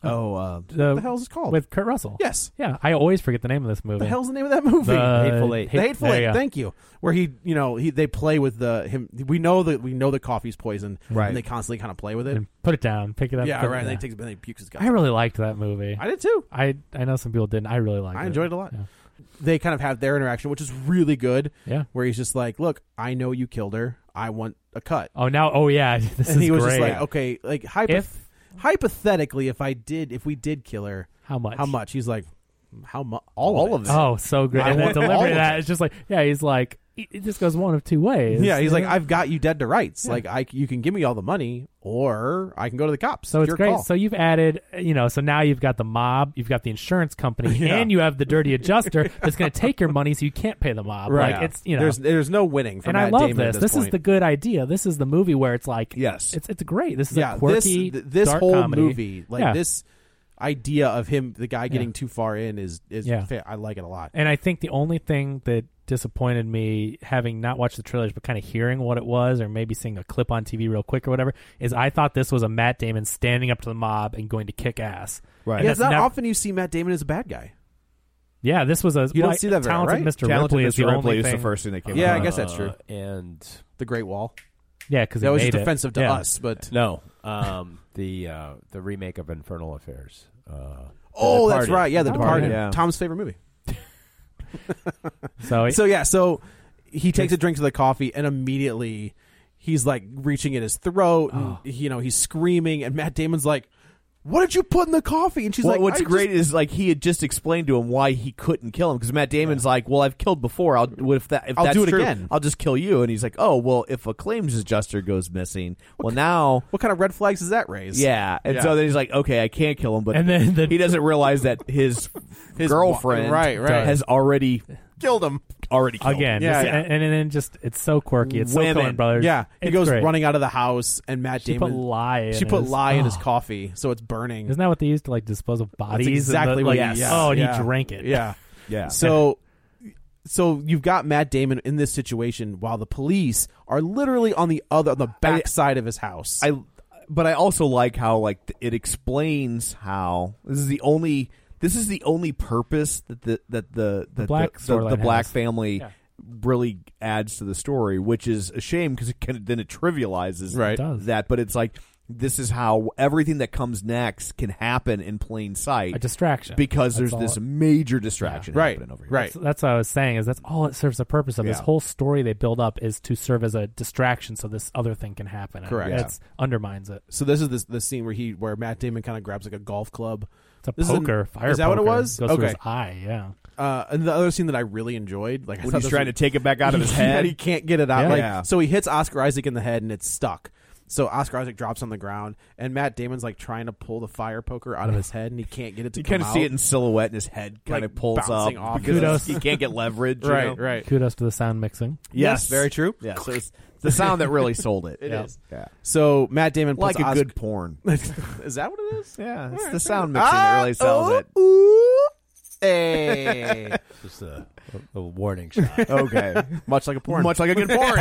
Oh, uh,
the,
what the hell is it called?
With Kurt Russell.
Yes.
Yeah, I always forget the name of this movie.
The hell's the name of that movie?
The
Hateful Eight.
The Hateful
there
Eight.
you go.
Thank you. Where he, you know, he they play with the him. We know that we know the coffee's poison,
Right.
And they constantly kind of play with it.
And put it down, pick it up.
Yeah,
put it
right. And
down.
they takes and they pukes his guts.
I really liked that movie.
I did too.
I I know some people didn't. I really liked it.
I enjoyed it a lot.
Yeah.
They kind of have their interaction, which is really good.
Yeah.
Where he's just like, "Look, I know you killed her. I want a cut."
Oh, now, oh yeah, this
and
is
he was
great.
just like, "Okay, like hypo-
If-
hypothetically, if I did, if we did kill her,
How much?
How much?" He's like, "How much? All,
All
of
of
it."
it.
Oh, so great.
I
And the
want all
delivery
of
of that
it.
is just like, yeah, he's like, it it just goes one of two ways.
Yeah, he's
you
like,
know?
"I've got you dead to rights.
Yeah.
Like, I you can give me all the money, or I can go to the cops."
So it's
Your
great.
call.
So you've added, you know, so now you've got the mob, you've got the insurance company,
Yeah.
and you have the dirty adjuster that's going to take your money so you can't pay the mob.
Right.
Like it's, you know,
there's there's no winning. For
and
Matt
I love
Damon
this.
At
This
this
is the good idea. This is the movie where it's like,
Yes.
it's it's great. This is
yeah.
a quirky,
this this
dark
whole
comedy.
movie, like
Yeah.
this idea of him, the guy getting
Yeah.
too far in, is is
Yeah.
fa- I like it a lot.
And I think the only thing that disappointed me, having not watched the trailers but kind of hearing what it was, or maybe seeing a clip on T V real quick or whatever, is I thought this was a Matt Damon standing up to the mob and going to kick ass.
Right.
And
Yeah, it's
that's
not
nev-
often you see Matt Damon as a bad guy.
Yeah, this was a
You don't
well,
see that very-
talented
right?
Mister
Talented
Ripley is
Mister
the
Ripley
only
is the
thing.
first thing that came
Yeah,
up.
I guess that's true.
Uh, and
The Great Wall.
Yeah, because
That was
made
just
it.
offensive to
Yeah.
us, but
no, um, the uh, the remake of Infernal Affairs. Uh,
oh,
The
that's
Departed.
right. Yeah, The
Oh,
Departed.
yeah.
Tom's favorite movie.
So,
So yeah, so he takes a drink to the coffee, and immediately he's like reaching at his throat, and you know he's screaming, and Matt Damon's like, "What did you put in the coffee?" And she's
Well,
like,
what's
"I
great
just-
is like he had just explained to him why he couldn't kill him, because Matt Damon's like, "Well, I've killed before. I'll what if that if
I'll
that's
do it
true,
again."
I'll just kill you." And he's like, "Oh, well, if a claims adjuster goes missing, well now."
what kind of red flags does that raise?"
Yeah, and
Yeah.
so then he's like, "Okay, I can't kill him," but
And then the-
he doesn't realize that his
His
girlfriend
wa- right, right.
has already
killed him.
already killed
again,
him.
Yeah,
this-
yeah.
And, and then just it's so quirky. It's so
Women.
Coen Brothers.
Yeah, he
It's
goes
great.
running out of the house, and Matt
She
Damon
put lye. In
she put
his,
lye in his
oh.
coffee, so it's burning.
Isn't that what they used to like dispose of bodies?
That's exactly
and the,
what.
like,
he- yeah,
Oh, and
yeah.
he drank it.
Yeah,
Yeah.
So, so you've got Matt Damon in this situation while the police are literally on the other, on the back side of his house.
I, but I also like how like th- it explains how this is the only this is the only purpose that the that the that
black
the, the,
storyline
the black
has.
family
Yeah.
really adds to the story, which is a shame because it can, then it trivializes
Right.
It does.
that. But it's like this is how everything that comes next can happen in plain sight
A distraction.
because
That's
there's this
all-
major distraction
Right.
happening over here.
Right.
That's, that's what I was saying. Is that's all it serves the purpose of. This
Yeah.
whole story they build up is to serve as a distraction, so this other thing can happen.
Correct.
It undermines it.
so this is this the scene where he where Matt Damon kind of grabs like a golf club.
It's a
This is an-
poker. fire
is that what it
poker.
was?
Goes through
Okay.
his eye. Yeah.
Uh, and the other scene that I really enjoyed, like I
When
thought
he's
this
trying
was-
to take it back out of his head.
and he can't get it out.
Yeah.
Like,
Yeah.
so he hits Oscar Isaac in the head, and it's stuck. So Oscar Isaac drops on the ground, and Matt Damon's like trying to pull the fire poker out of his head, and he can't get it to
You
come
kind of
out.
see it in silhouette, and his head kind
Like,
of pulls up
bouncing off
because
Kudos.
he can't get leverage. you
right,
know?
right.
Kudos to the sound mixing.
Yes, very true.
Yeah, so it's the sound that really sold it.
It
Yeah.
is.
Yeah.
So Matt Damon puts
Like a
Oscar-
good porn.
Is that what it is?
Yeah, it's
Alright,
the
fair
sound
enough.
mixing that
Ah,
really sells
oh,
it.
ooh, hey.
Just a, a, a warning shot.
Okay.
Much like a porn.
Much like a good porn.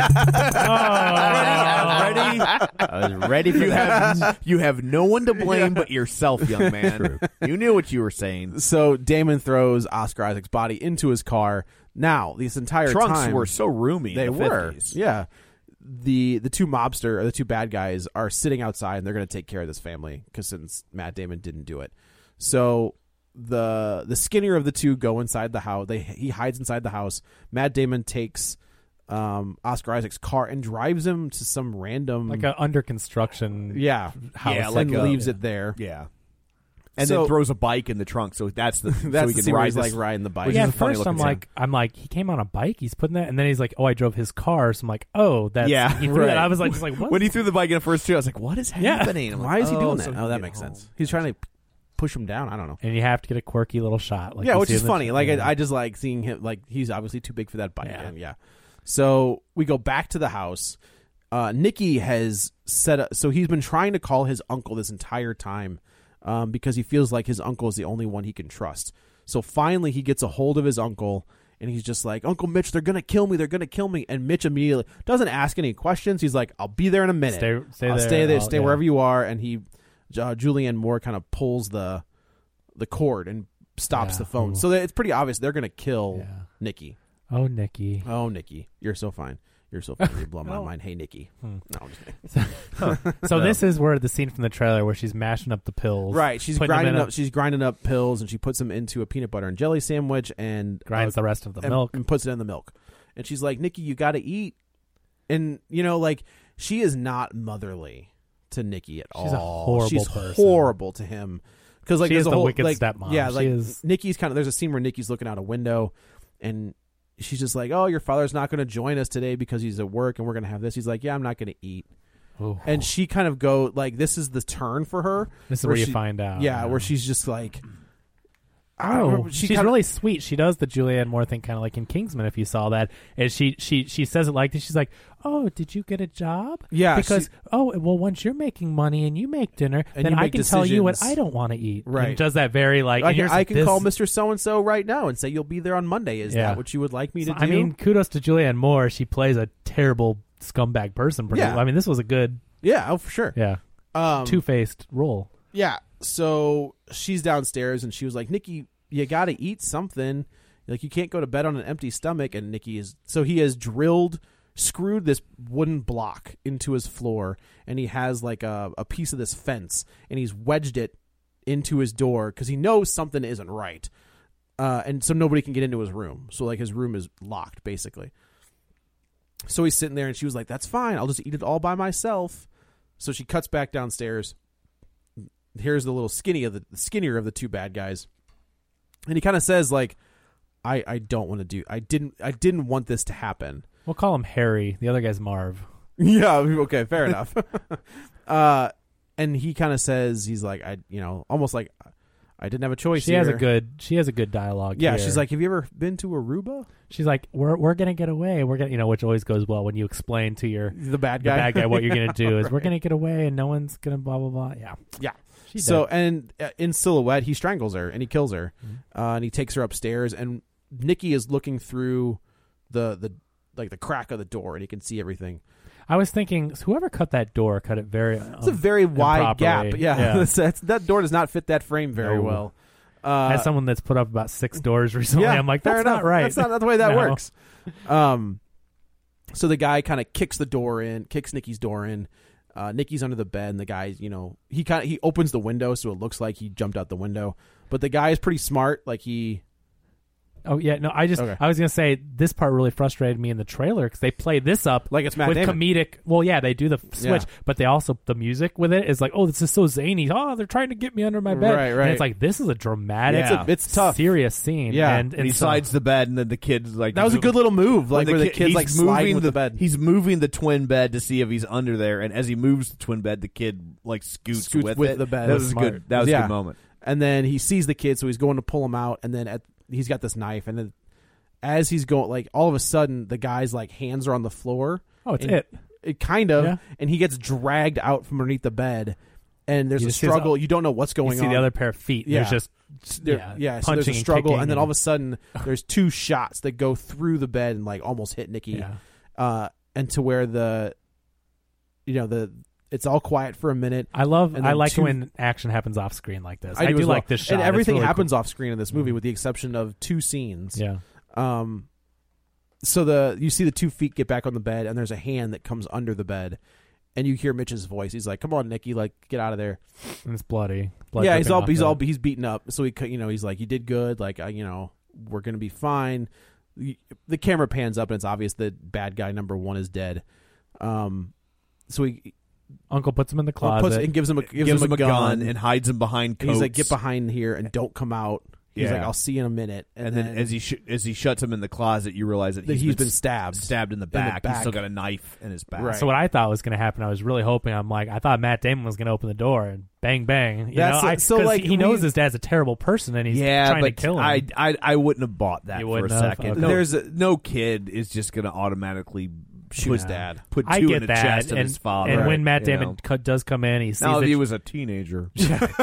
ready? I was ready for
You
that.
have you have no one to blame but yourself, young man. You knew what you were saying.
So Damon throws Oscar Isaac's body into his car. Now, this entire
Trunks
time
were so roomy.
they
in the
were,
fifties.
yeah. The the two mobster or the two bad guys are sitting outside, and they're going to take care of this family because since Matt Damon didn't do it, so the the skinnier of the two go inside the house. They he hides inside the house. Matt Damon takes um, Oscar Isaac's car and drives him to some random
Like a under construction.
yeah house
Yeah, like
and
a-
leaves
yeah.
it there.
Yeah. And
So-
then throws a bike in the trunk, so that's the so
That's
he
the
can
scene where
ride
he's
this-
like riding the bike.
which
Yeah,
is
at
a funny
first I'm
looking
like, I'm like, he came on a bike. He's putting that, and then he's like, oh, I drove his car. So I'm like, oh, that's
Yeah,
He threw
right.
that. I was like, just like, what?
When he threw the bike in the first two, I was like, "What is
Yeah.
happening?" I'm like,
Why is he
oh,
doing
so
that?
he
Oh, that
can
makes
get home.
sense. He's trying to push him down. I don't know.
And you have to get a quirky little shot. Like
yeah,
you
which
see
is
in the-
funny. Like
yeah.
I, I just like seeing him. Like he's obviously too big for that bike.
Yeah.
And yeah. So we go back to the house. Uh, Nikki has set up. So he's been trying to call his uncle this entire time um, because he feels like his uncle is the only one he can trust. So finally, he gets a hold of his uncle. And he's just like, Uncle Mitch, they're going to kill me. They're going to kill me. And Mitch immediately doesn't ask any questions. He's like, I'll be there in a minute.
Stay- stay
I'll
there.
stay there.
I'll-
stay
yeah.
wherever you are. And he uh, Julianne Moore kind of pulls the the cord and stops
Yeah.
the phone.
Ooh.
So that it's pretty obvious they're going to kill
Yeah.
Nikki.
Oh, Nikki.
Oh, Nikki. You're so fine. You're so fine. You blow my
Oh.
mind. Hey, Nikki.
Hmm.
No, I'm just kidding.
So, so this is where the scene from the trailer where she's mashing up the pills.
Right. She's
putting them
grinding
in
up.
a-
She's grinding up pills, and she puts them into a peanut butter and jelly sandwich, and
Grinds the rest of the
and-
milk.
and puts it in the milk. And she's like, "Nikki, you got to eat." And you know, like she is not motherly to Nikki at
She's a
all.
horrible
She's
person.
horrible to him. Because like
She
there's
is
a
the
whole
wicked
like,
stepmom.
Yeah,
She
like
is-
Nikki's kind of. There's a scene where Nikki's looking out a window, and she's just like, "Oh, your father's not going to join us today because he's at work, and we're going to have this." He's like, "Yeah, I'm not going to eat."
Ooh.
And she kind of go like, "This is the turn for her."
This is where you
she-
find out,
Yeah,
yeah.
where she's just like, I don't
Oh,
remember- she
she's
kinda-
really sweet. She does the Julianne Moore thing, kind of like in Kingsman. If you saw that, and she she she says it like this. She's like, "Oh, did you get a job?
Yeah,
because
she-
oh, well, once you're making money and you make dinner,
And
then
you
I
make
can tell you what
decisions.
I don't want to eat."
Right.
And does that very like?
I
and
can,
here's
I can
this-
call Mister So and So right now and say you'll be there on Monday. Is
Yeah.
that what you would like me
So,
to do?
I mean, kudos to Julianne Moore. She plays a terrible scumbag person. pretty-
Yeah.
I mean, this was a good.
yeah, oh for sure.
Yeah.
Um,
Two faced role.
Yeah. So she's downstairs and she was like, "Nikki, you got to eat something. Like you can't go to bed on an empty stomach." And Nikki is so he has drilled, screwed this wooden block into his floor, and he has like a, a piece of this fence, and he's wedged it into his door because he knows something isn't right, uh, and so nobody can get into his room. So like his room is locked basically. So he's sitting there, and she was like, "That's fine. I'll just eat it all by myself." So she cuts back downstairs. Here's the little skinny of the, the skinnier of the two bad guys, and he kind of says like, "I I don't want to do. I didn't I didn't want this to happen."
We'll call him Harry. The other guy's Marv.
Yeah. Okay. Fair enough. uh, and he kind of says he's like I you know almost like I didn't have a choice.
She has a
here."
good. She has a good dialogue.
Yeah.
here.
She's like, "Have you ever been to Aruba?"
She's like, we're we're gonna get away. We're gonna, you know, which always goes well when you explain to your
The bad guy.
the bad guy what you're gonna do is we're
Right.
gonna get away and no one's gonna blah blah blah. Yeah,
Yeah.
She
so
did.
and uh, in silhouette, he strangles her and he kills her,
Mm-hmm.
uh, and he takes her upstairs. And Nikki is looking through the the like the crack of the door, and he can see everything.
I was thinking, whoever cut that door cut it very.
It's a very wide gap. Yeah,
yeah.
That's, that's, that door does not fit that frame very
No.
well. Uh,
As someone that's put up about six doors recently,
yeah,
I'm like,
fair
that's
enough.
not right.
That's not, not the way that
No.
works. Um, so the guy kind of kicks the door in, kicks Nikki's door in. Uh, Nikki's under the bed, and the guy, you know, he kind of he opens the window, so it looks like he jumped out the window. But the guy is pretty smart. Like he.
Oh yeah, no. I just
Okay.
I was gonna say this part really frustrated me in the trailer because they played this up
Like it's Matt
with
Damon.
comedic. Well, yeah, they do the f- switch,
Yeah.
but they also the music with it is like, oh, this is so zany. Oh, they're trying to get me under my bed.
Right, right.
And it's like this is a dramatic,
Yeah.
It's, a, it's tough.
serious scene.
Yeah.
and,
And he
so-
slides the bed, and then the kid's like,
That was a good little move, like
when
where the
kid-
kid's
he's
like sliding with
the,
the bed.
He's moving the twin bed to see if he's under there, and as he moves the twin bed, the kid like scoots,
Scoots
with,
with
it.
the bed.
That
That's
was a
smart.
good. That was
Yeah.
a good moment.
And then he sees the kid, so he's going to pull him out, and then at, he's got this knife, and then as he's going, like all of a sudden, the guy's like hands are on the floor.
Oh, it's
and
it.
It kind of,
Yeah.
and he gets dragged out from underneath the bed, and there's
You
a
just see
struggle.
his-
You don't know what's going
you see
on.
the other pair of feet.
Yeah.
There's just
There-
yeah,
yeah, so
punching
there's a
and
struggle,
kicking
and then all of a sudden, there's two shots that go through the bed and like almost hit Nikki,
Yeah.
uh, and to where the, you know, the it's all quiet for a minute.
I love.
and
I
then
like
two-
when action happens off screen like this.
I, do,
do
as well.
like this shot.
and
It's
everything
really
happens
cool.
off screen in this movie,
Mhm.
with the exception of two scenes.
Yeah.
Um, so the you see the two feet get back on the bed, and there's a hand that comes under the bed, and you hear Mitch's voice. He's like, "Come on, Nikki, like get out of there."
And it's bloody. Blood
yeah, he's
dripping
all
off
he's
the-
all he's beaten up. So he you know he's like, "You did good. Like I, you know we're gonna be fine." The the camera pans up, and it's obvious that bad guy number one is dead. Um, so he
Uncle puts him in the
well,
closet
puts, and gives him a gives,
Gives
him a gun,
and hides him behind
and
coats.
he's like, "Get behind here and don't come out." He's
Yeah.
like, "I'll see you in a minute."
And,
And,
then, as he sh- as he shuts him in the closet, you realize that
that
he's,
he's
been,
been stabbed,
stabbed in the
the
back. He's
back.
still got a knife in his back.
Right.
So what I thought was going to happen, I was really hoping. I'm like, I thought Matt Damon was going to open the door and bang bang. You
That's
know,
it.
I,
So,
'cause
like,
he knows
we-
his dad's a terrible person and he's
yeah,
trying
but
to kill him.
I, I I wouldn't have bought that
You
for a
wouldn't have?
second.
Okay.
No, There's a, no kid is just going to automatically
shoot his
put,
dad.
put two
I
in
get
the
that,
chest of
and,
his father.
and when
right,
Matt
you
Damon
know.
co- does come in, he sees
now
that
if he was a teenager.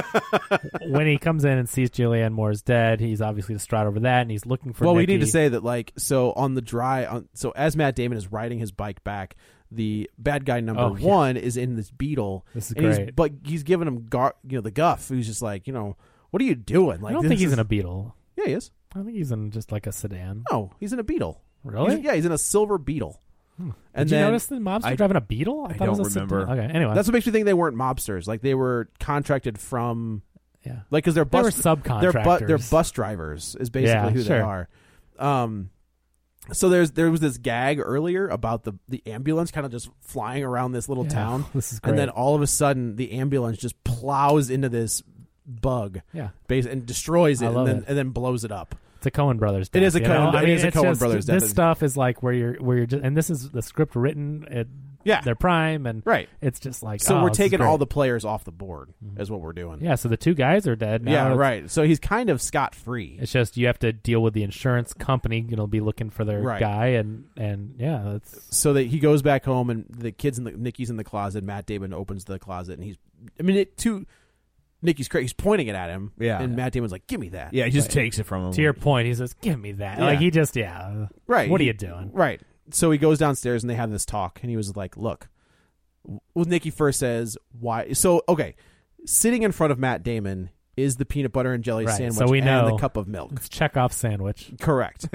when he comes in and sees Julianne Moore's dead, he's obviously distraught over that, and he's looking for.
Well,
Nikki.
we need to say that, like, so on the dry, on, so as Matt Damon is riding his bike back, the bad guy number
Oh, yeah.
one is in this beetle.
This is
and he's-
great.
But he's giving him, gar- you know, the guff. Who's just like, you know, what are you doing? Like,
I don't
this
think he's
is-
in a Beetle.
Yeah, he is.
I think he's in just like a sedan.
No, he's in a Beetle.
Really?
He's- yeah, he's in a silver Beetle.
Hmm.
And
Did you
then,
notice the mobster
I-
driving a Beetle?
I
thought it was
don't
a sedan.
remember.
Okay, anyway.
That's what makes me think they weren't mobsters. Like they were contracted from,
yeah,
like because they're
They were
bus They're, bu- they're
subcontractors.
bus drivers is basically
Yeah,
who they
sure.
are. Um, so there's there was this gag earlier about the the ambulance kind of just flying around this little
Yeah,
town.
this is
And then
great.
all of a sudden the ambulance just plows into this bug,
Yeah.
base and destroys it,
I
and
love
then
it.
and then blows it up.
It's a Coen Brothers.
It is a
death, you
Coen-
know? I
it
mean,
is a
it's
Coen
just-
Brothers death.
This stuff is like where you're where you're just, and this is the script written at
Yeah.
their prime, and
Right.
It's just like
So
oh,
we're
this is
taking all
great.
the players off the board, is what we're doing.
Yeah, so the two guys are dead. Now
Yeah,
it's-
right. So he's kind of scot free.
It's just you have to deal with the insurance company. You know, be looking for their
Right.
guy, and and yeah, it's
So that he goes back home, and the kids in the Nikki's in the closet. Matt Damon opens the closet, and he's, I mean, it too. Nikki's crazy. He's pointing it at him.
Yeah.
and Matt Damon's like, "Give me that."
Yeah, he just
Right.
takes it from him.
to your point. He says, "Give me that."
Yeah.
Like he just yeah,
Right.
What are
He-
you doing?
Right. So he goes downstairs, and they have this talk, and he was like, "Look." Well, Nikki first says, "Why?" So okay, sitting in front of Matt Damon is the peanut butter and jelly
Right,
sandwich
so we
and
know
the cup of milk.
It's Chekhov's sandwich.
Correct.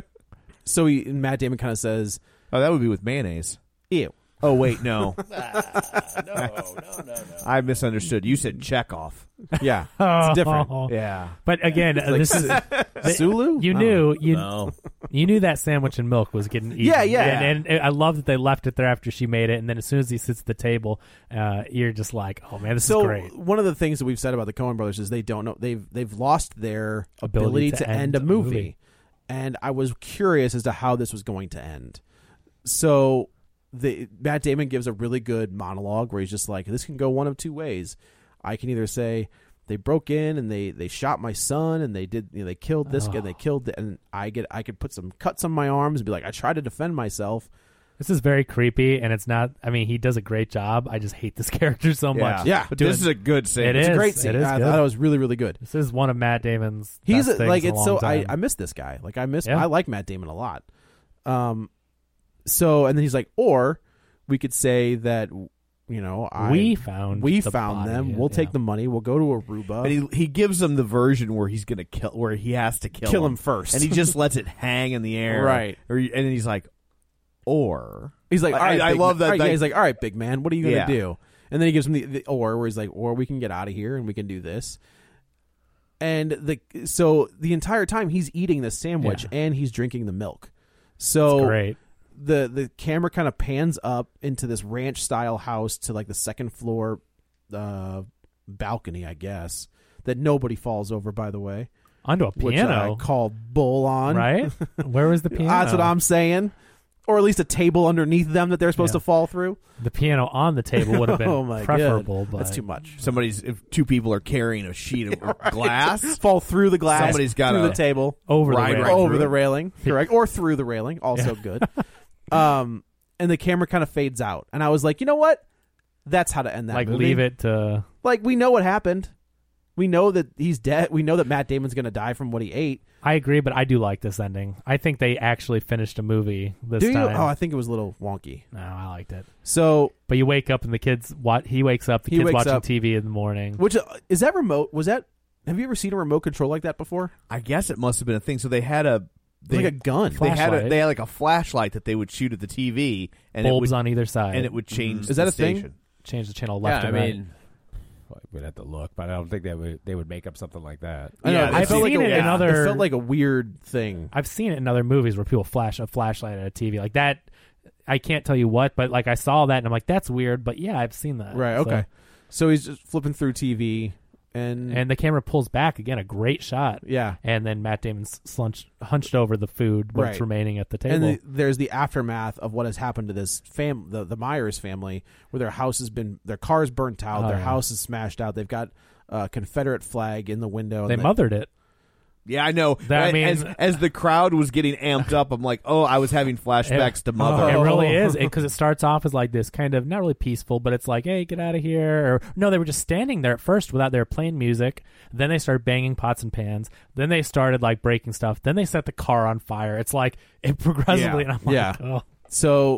So he, and Matt Damon kind of says,
"Oh, that would be with mayonnaise."
Ew.
Oh wait, no.
no, no, no, no.
I misunderstood. You said Chekhov.
Yeah, it's different.
Yeah,
But again,
Like
this is
Sulu.
You
Oh.
knew you
No.
you knew that sandwich and milk was getting eaten.
Yeah, yeah.
And, and I love that they left it there after she made it, and then as soon as he sits at the table, uh, you're just like, oh man, this
So
is great.
one of the things that we've said about the Coen Brothers is they don't know they've they've lost their
Ability
ability,
to
to,
end
end a
a
movie.
movie.
And I was curious as to how this was going to end. So the Matt Damon gives a really good monologue where he's just like, "This can go one of two ways. I can either say they broke in and they, they shot my son and they did you know, they killed this guy,
Oh.
they killed the, and I get I could put some cuts on my arms and be like, I tried to defend myself."
This is very creepy, and it's not. I mean, he does a great job. I just hate this character so much.
Yeah.
But
Doing-
this is a good scene.
It
It's
is
a great scene.
It is
I
good.
thought it was really really good.
This is one of Matt Damon's.
He's
best
a,
things
like
in a
it's so
long
I,
time.
I miss this guy. Like I miss
Yeah.
I like Matt Damon a lot. Um, so and then he's like, or we could say that you know I
We found
we
the
found
body,
them. We'll
yeah.
take the money. We'll go to Aruba.
And he he gives them the version where he's gonna kill, where he has to kill,
Kill him first.
and he just lets it hang in the air,
Right.
Or, and then he's like, or
He's like,
I-
all right,
I
big
love
man.
that,
All right, yeah,
like-
he's like, all right, big man, what are you gonna
Yeah.
do? And then he gives him the, the or, where he's like, or we can get out of here and we can do this. And the so the entire time he's eating the sandwich
Yeah.
and he's drinking the milk. So
It's great.
the the camera kind of pans up into this ranch style house to like the second floor uh, balcony, I guess, that nobody falls over. By the way,
Onto a
which
piano,
I call bull on.
right? Where was the piano?
That's what I'm saying. Or at least a table underneath them that they're supposed
Yeah.
to fall through.
The piano on the table would have been
Oh my
preferable,
God.
but
That's too much.
somebody's if two people are carrying a sheet of glass,
Fall through the glass.
Somebody's gotta
through the table,
over the
ride
railing.
right
over
through
the
it.
railing, correct, or through the railing, also good. Um, and the camera kind of fades out, and I was like, you know what? That's how to end that.
like
movie.
leave it to
Like we know what happened. We know that he's dead. We know that Matt Damon's going to die from what he ate.
I agree, but I do like this ending. I think they actually finished a movie this
Do you?
time.
Oh, I think it was a little wonky.
No, I liked it.
So,
But you wake up and the kids what he wakes up, the
He
kids
wakes
watching
up-
T V in the morning.
which uh, is that remote? Was that? Have you ever seen a remote control like that before?
I guess it must have been a thing. So they had a
It's
they,
like a gun.
they had a,
Flashlight.
they had like a flashlight that they would shoot at the T V, and it
Bulbs
would,
on either side.
and it would change.
Is that
the
a thing?
station.
change the channel left
yeah, I
and right.
mean, well, we'd have to look, but I don't think they would. They would make up something like that.
I know.
Yeah,
it
I've
felt like
seen
a,
it in
yeah,
other-
It felt like a weird thing.
I've seen it in other movies where people flash a flashlight at a T V like that. I can't tell you what, but like I saw that and I'm like, that's weird. But yeah, I've seen that.
Right.
So-
Okay. So he's just flipping through T V, and
And the camera pulls back again, a great shot.
yeah,
And then Matt Damon's slunched, hunched over the food, what's
Right.
remaining at the table.
and the, there's the aftermath of what has happened to this fam, the the Myers family, where their house has been, their car's burnt out,
Oh,
their
yeah.
house is smashed out. They've got a Confederate flag in the window.
they
and
mothered it.
Yeah, I know.
That
As-
means-
as as the crowd was getting amped up, I'm like, oh, I was having flashbacks to Mother.
It
Oh.
really is because it starts off as like this kind of not really peaceful, but it's like, hey, get out of here. Or no, they were just standing there at first without their playing music. Then they started banging pots and pans. Then they started like breaking stuff. Then they set the car on fire. It's like it progressively.
Yeah.
And I'm like,
Yeah.
oh.
So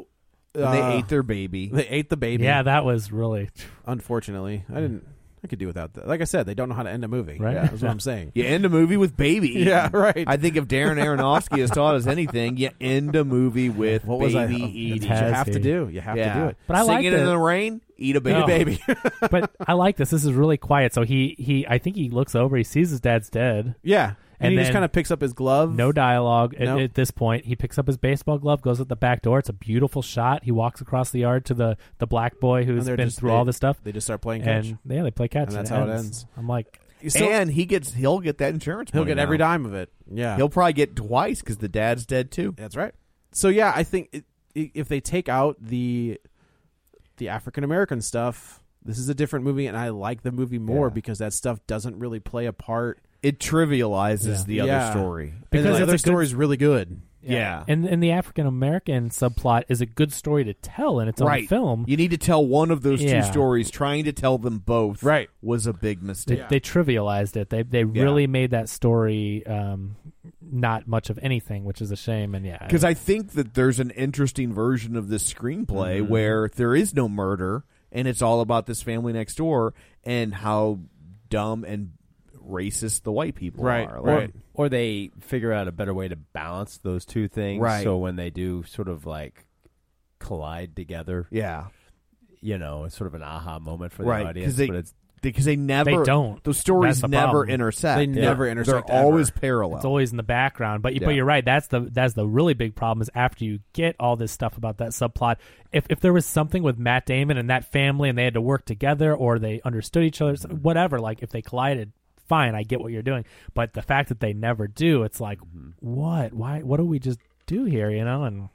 And
Uh,
they ate their baby.
They ate the baby.
Yeah, that was really.
Unfortunately, I didn't. I could do without that. Like I said, they don't know how to end a movie.
Right.
Yeah, that's what I'm saying.
You end a movie with baby.
Yeah, right.
I think if Darren Aronofsky has taught us anything, you end a movie with
What
baby
was I?
eating.
You have to do. You have
yeah.
to do it.
But I like
Singing in
the-
the rain, eat a baby.
No.
Baby.
But I like this. This is really quiet. So he, he I think he looks over. He sees his dad's dead.
Yeah. And,
And
he just
then-
kind of picks up his glove.
No dialogue at,
Nope.
at this point. He picks up his baseball glove, goes at the back door. It's a beautiful shot. He walks across the yard to the, the black boy who's
And they're
been
just-
through
they-
all this stuff.
They just start playing catch.
And yeah, they play catch.
And that's
it
how it ends.
I'm like,
So-
and he gets he'll get that insurance.
he'll
money
get every
now.
dime of it. Yeah.
He'll probably get twice because the dad's dead too.
That's right. So yeah, I think it, i if they take out the the African American stuff, this is a different movie, and I like the movie more
Yeah.
because that stuff doesn't really play a part.
It trivializes
Yeah.
the
Yeah.
other story.
Because
Because
the
it's
other
a good-
story is really good.
Yeah.
and and the African American subplot is a good story to tell in its
Right.
own film.
You need to tell one of those
Yeah.
two stories. Trying to tell them both
Right.
was a big
They,
mistake.
they trivialized it. They they
Yeah.
really made that story um, not much of anything, which is a shame. And yeah,
Because I think that there's an interesting version of this screenplay
Mm-hmm.
where there is no murder, and it's all about this family next door and how dumb and racist the white people
Right,
are.
Or,
Like,
or they figure out a better way to balance those two things.
Right.
So when they do sort of like collide together,
yeah,
you know, it's sort of an aha moment for the
right.
audience.
Because they
but it's
because they never
They don't.
Those stories
That's the
never
problem.
intersect.
They
They're-
never intersect
They're always
ever.
parallel.
it's always in the background. But you
Yeah.
but you're right. That's the that's the really big problem is after you get all this stuff about that subplot. If if there was something with Matt Damon and that family and they had to work together or they understood each other, whatever. Like if they collided, fine, I get what you're doing. But the fact that they never do, it's like, what? Why? What do we just do here? You know? And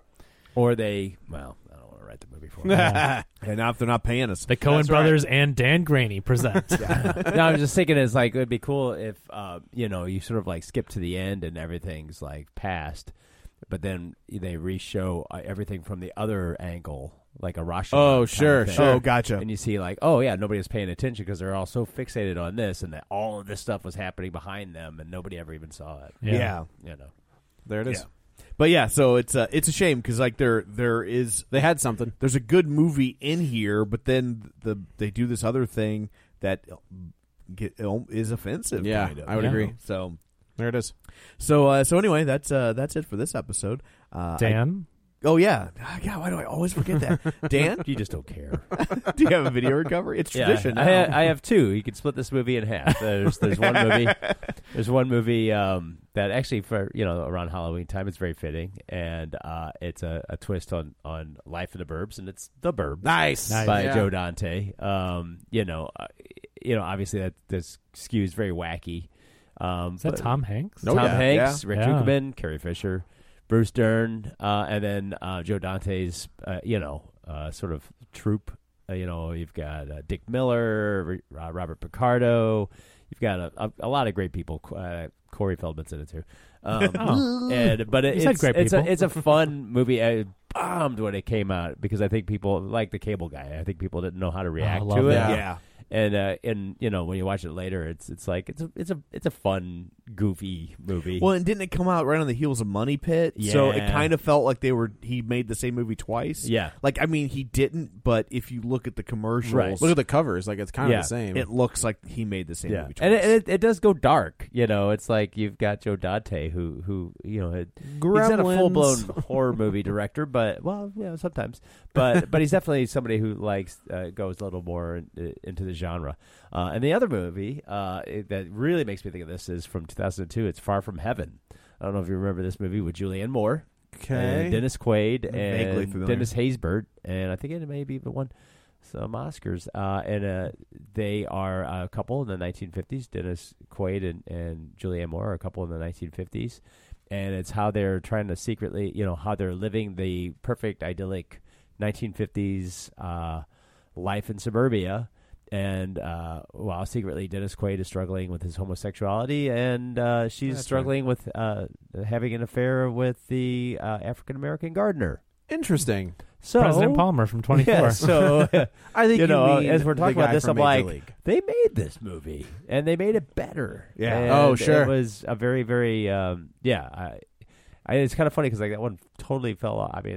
or they well, I don't want to write the movie for them.
Yeah.
and now if they're not paying us,
the Coen
That's right.
brothers and Dan Graney present.
No, I was just thinking it's like it would be cool if uh, you know, you sort of like skip to the end and everything's like past, but then they re-show uh, everything from the other angle, like a Rashomon.
Oh,
kind of
sure,
thing.
sure.
Oh, gotcha.
And you see like, oh yeah, nobody's paying attention because they're all so fixated on this, and that all of this stuff was happening behind them, and nobody ever even saw it.
Yeah.
yeah.
You know.
There it is.
Yeah. But yeah, so it's uh, it's a shame because like there there is
They had something.
there's a good movie in here, but then the they do this other thing that get, is offensive.
Yeah,
kind of,
I would
you
agree.
know? So
There it is.
so uh, so anyway, that's uh, that's it for this episode. Uh,
Dan,
I, oh yeah, God, why do I always forget that? Dan,
You just don't care.
do you have a video recovery? It's
Yeah,
tradition.
I,
now.
ha- I have two. You could split this movie in half. There's there's one movie. There's one movie um, that actually for you know around Halloween time it's very fitting, and uh, it's a, a twist on, on life in the burbs, and it's The Burbs.
Nice.
Nice.
by
Yeah.
Joe Dante. Um, you know, uh, you know, obviously that this skews very wacky. Um,
is that
but-
Tom Hanks?
Oh,
Tom
yeah.
Hanks,
Yeah.
Rick
Yeah.
Dukeman, Carrie Fisher, Bruce Dern, uh, and then uh, Joe Dante's, uh, you know, uh, sort of troupe. Uh, you know, you've got uh, Dick Miller, uh, Robert Picardo. You've got a, a, a lot of great people. Uh, Corey Feldman's in it too. Um,
Oh.
and but it,
You said
it's
great
it's a
people.
it's a fun movie. I bombed when it came out because I think people like the Cable Guy. I think people didn't know how to react
love
to it.
that.
yeah.
And uh, and you know when you watch it later, it's it's like it's a it's a it's a fun, goofy movie.
Well, and didn't it come out right on the heels of Money Pit? So it
Yeah.
kind of felt like they were he made the same movie twice.
Yeah.
Like I mean he didn't, but if you look at the commercials,
Right.
Look at the covers. Like it's kind
Yeah.
of the same.
it looks like he made the same
yeah,
movie twice.
and it, it it does go dark. You know, it's like you've got Joe Dante, who who you know had, he's not a
Gremlins.
full blown horror movie director, but well, yeah, sometimes. But but he's definitely somebody who likes uh, goes a little more in, into the genre. Uh, and the other movie uh, it, that really makes me think of this is from two thousand two. It's Far From Heaven. I don't know if you remember this movie with Julianne Moore,
Okay.
and Dennis Quaid,
Vaguely
and
familiar.
Dennis Haysbert, and I think it maybe even won some Oscars. Uh, and uh, they are a couple in the nineteen fifties. Dennis Quaid and, and Julianne Moore are a couple in the nineteen fifties. And it's how they're trying to secretly, you know, how they're living the perfect, idyllic nineteen fifties uh, life in suburbia. And uh, while secretly Dennis Quaid is struggling with his homosexuality, and uh, she's
That's
struggling with uh, having an affair with the uh, African American gardener.
Interesting.
So
President Palmer from twenty-four.
Yeah, so
I think
you
you
know,
mean
as we're
the
talking
guy
about this,
from
I'm
Major
like,
League.
they made this movie and they made it better.
Yeah.
And
Oh, sure.
It was a very, very, um, yeah. I, I, it's kind of funny because like that one totally fell off. I mean, it's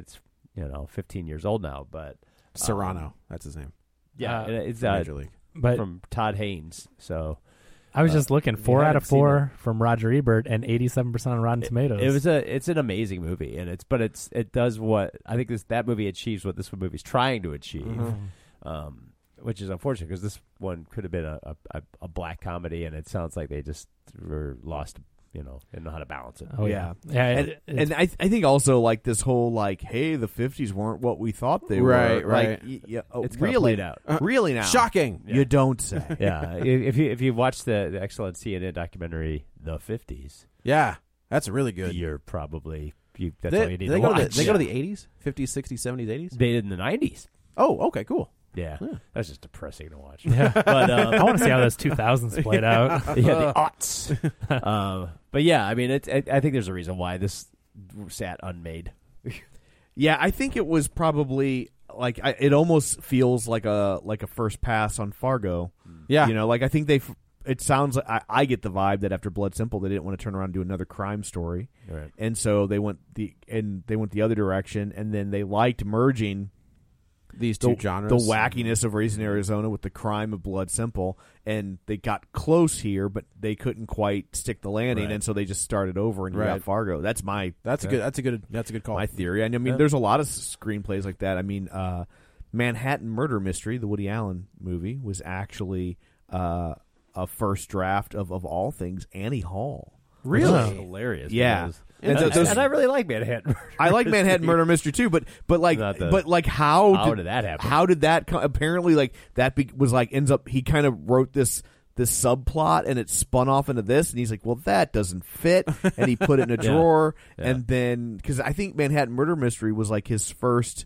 you know, fifteen years old now. But
Serrano,
um,
that's his name.
Yeah,
Uh,
it's uh,
Major League.
But-
from Todd Haynes. So
I was
uh,
just looking,
if you
four out
haven't
of
seen
four from Roger Ebert and eighty-seven percent on Rotten Tomatoes.
It, it was a it's an amazing movie, and it's but it's it does what I think this that movie achieves what this movie's trying to achieve,
Mm-hmm.
um, which is unfortunate because this one could have been a, a a black comedy, and it sounds like they just were lost. You know, didn't know how to balance it.
Oh
yeah,
yeah,
and,
it-
and I I think also like this whole like, hey, the fifties weren't what we thought they
Right,
were.
right.
Like, y- yeah, oh,
It's kinda
really
played out.
Uh,
really now.
Shocking.
You don't say.
Yeah, if you if you watch the, the excellent C N N documentary, The fifties,
Yeah, that's really good.
you're probably you. That's
They,
all you need
they
to
go
watch.
to the, they go to the eighties, fifties, sixties, seventies, eighties.
They did in the nineties.
Oh, okay, cool.
Yeah, that's just depressing to watch.
Yeah.
But um,
I want to see how those two thousands played out.
Yeah, the aughts. um, but yeah, I mean, it, it, I think there's a reason why this sat unmade.
Yeah, I think it was probably like I, it almost feels like a like a first pass on Fargo.
Yeah.
you know, like I think they. f- It sounds like I, I get the vibe that after Blood Simple, they didn't want to turn around and do another crime story,
Right.
and so they went the and they went the other direction, and then they liked merging
These two
the,
genres.
the wackiness of Raising Arizona with the crime of Blood Simple, and they got close here, but they couldn't quite stick the landing,
Right.
and so they just started over and you
Right.
got Fargo. That's my
That's a
uh,
good. That's a good. That's a good call.
my theory. And I mean,
Yeah.
there's a lot of screenplays like that. I mean, uh, Manhattan Murder Mystery, the Woody Allen movie, was actually uh, a first draft of, of all things, Annie Hall.
Really?
Which is
hilarious.
Yeah.
because-
And
And,
th- those-
and I really like Manhattan.
I like Manhattan Murder Mystery too, but but like
Not the-
but like how
how did that happen?
How did that co- apparently like that be, was like ends up he kind of wrote this this subplot and it spun off into this and he's like, well, that doesn't fit, and he put it in a
Yeah.
drawer,
Yeah.
and then because I think Manhattan Murder Mystery was like his first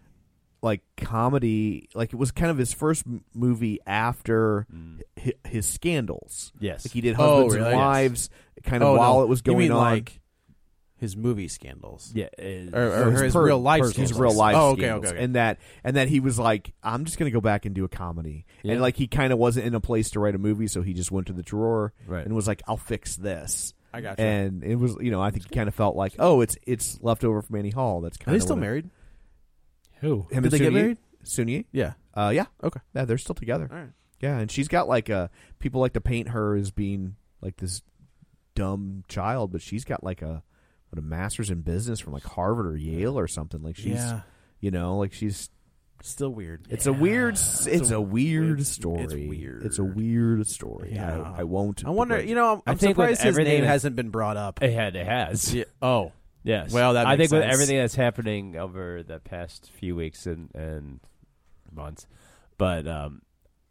like comedy, like it was kind of his first m- movie after hi- his scandals.
Yes.
like he did
Oh,
Husbands
really?
and Wives, kind of
Oh,
while
no.
it was
You
going
mean
on.
like his movie scandals?
Yeah, it-
or,
No,
or
his
his
per-
real life.
his
scandals.
real life
Oh, okay,
scandals.
okay, okay.
And that and that he was like, I'm just gonna go back and do a comedy.
Yeah.
And like he kind of wasn't in a place to write a movie, so he just went to the drawer
Right.
and was like, I'll fix this.
I gotcha.
And it was, you know, I think he kind of felt like, oh, it's it's left over from Annie Hall. That's
Are
kind
they
of
still married?
Who?
Him
Did
and
they get
Sunyi?
married?
Sunyi?
Yeah.
Uh, yeah.
Okay.
Yeah, they're still together.
All right.
Yeah, and she's got like a people like to paint her as being like this dumb child, but she's got like a what a master's in business from like Harvard or Yale or something. Like she's,
Yeah.
you know, like she's.
Still weird.
It's a weird. It's,
It's
a,
a-
weird
it's-
story.
it's weird.
It's a weird story.
Yeah.
I, I won't.
I wonder.
begrudge
You know, I'm,
I
I'm
think with
surprised his
everything
name
that's-
hasn't been brought up.
It had. It has.
Yeah. Oh,
Yes.
Well, that
I
makes
think with
sense.
everything that's happening over the past few weeks and, and months, but um,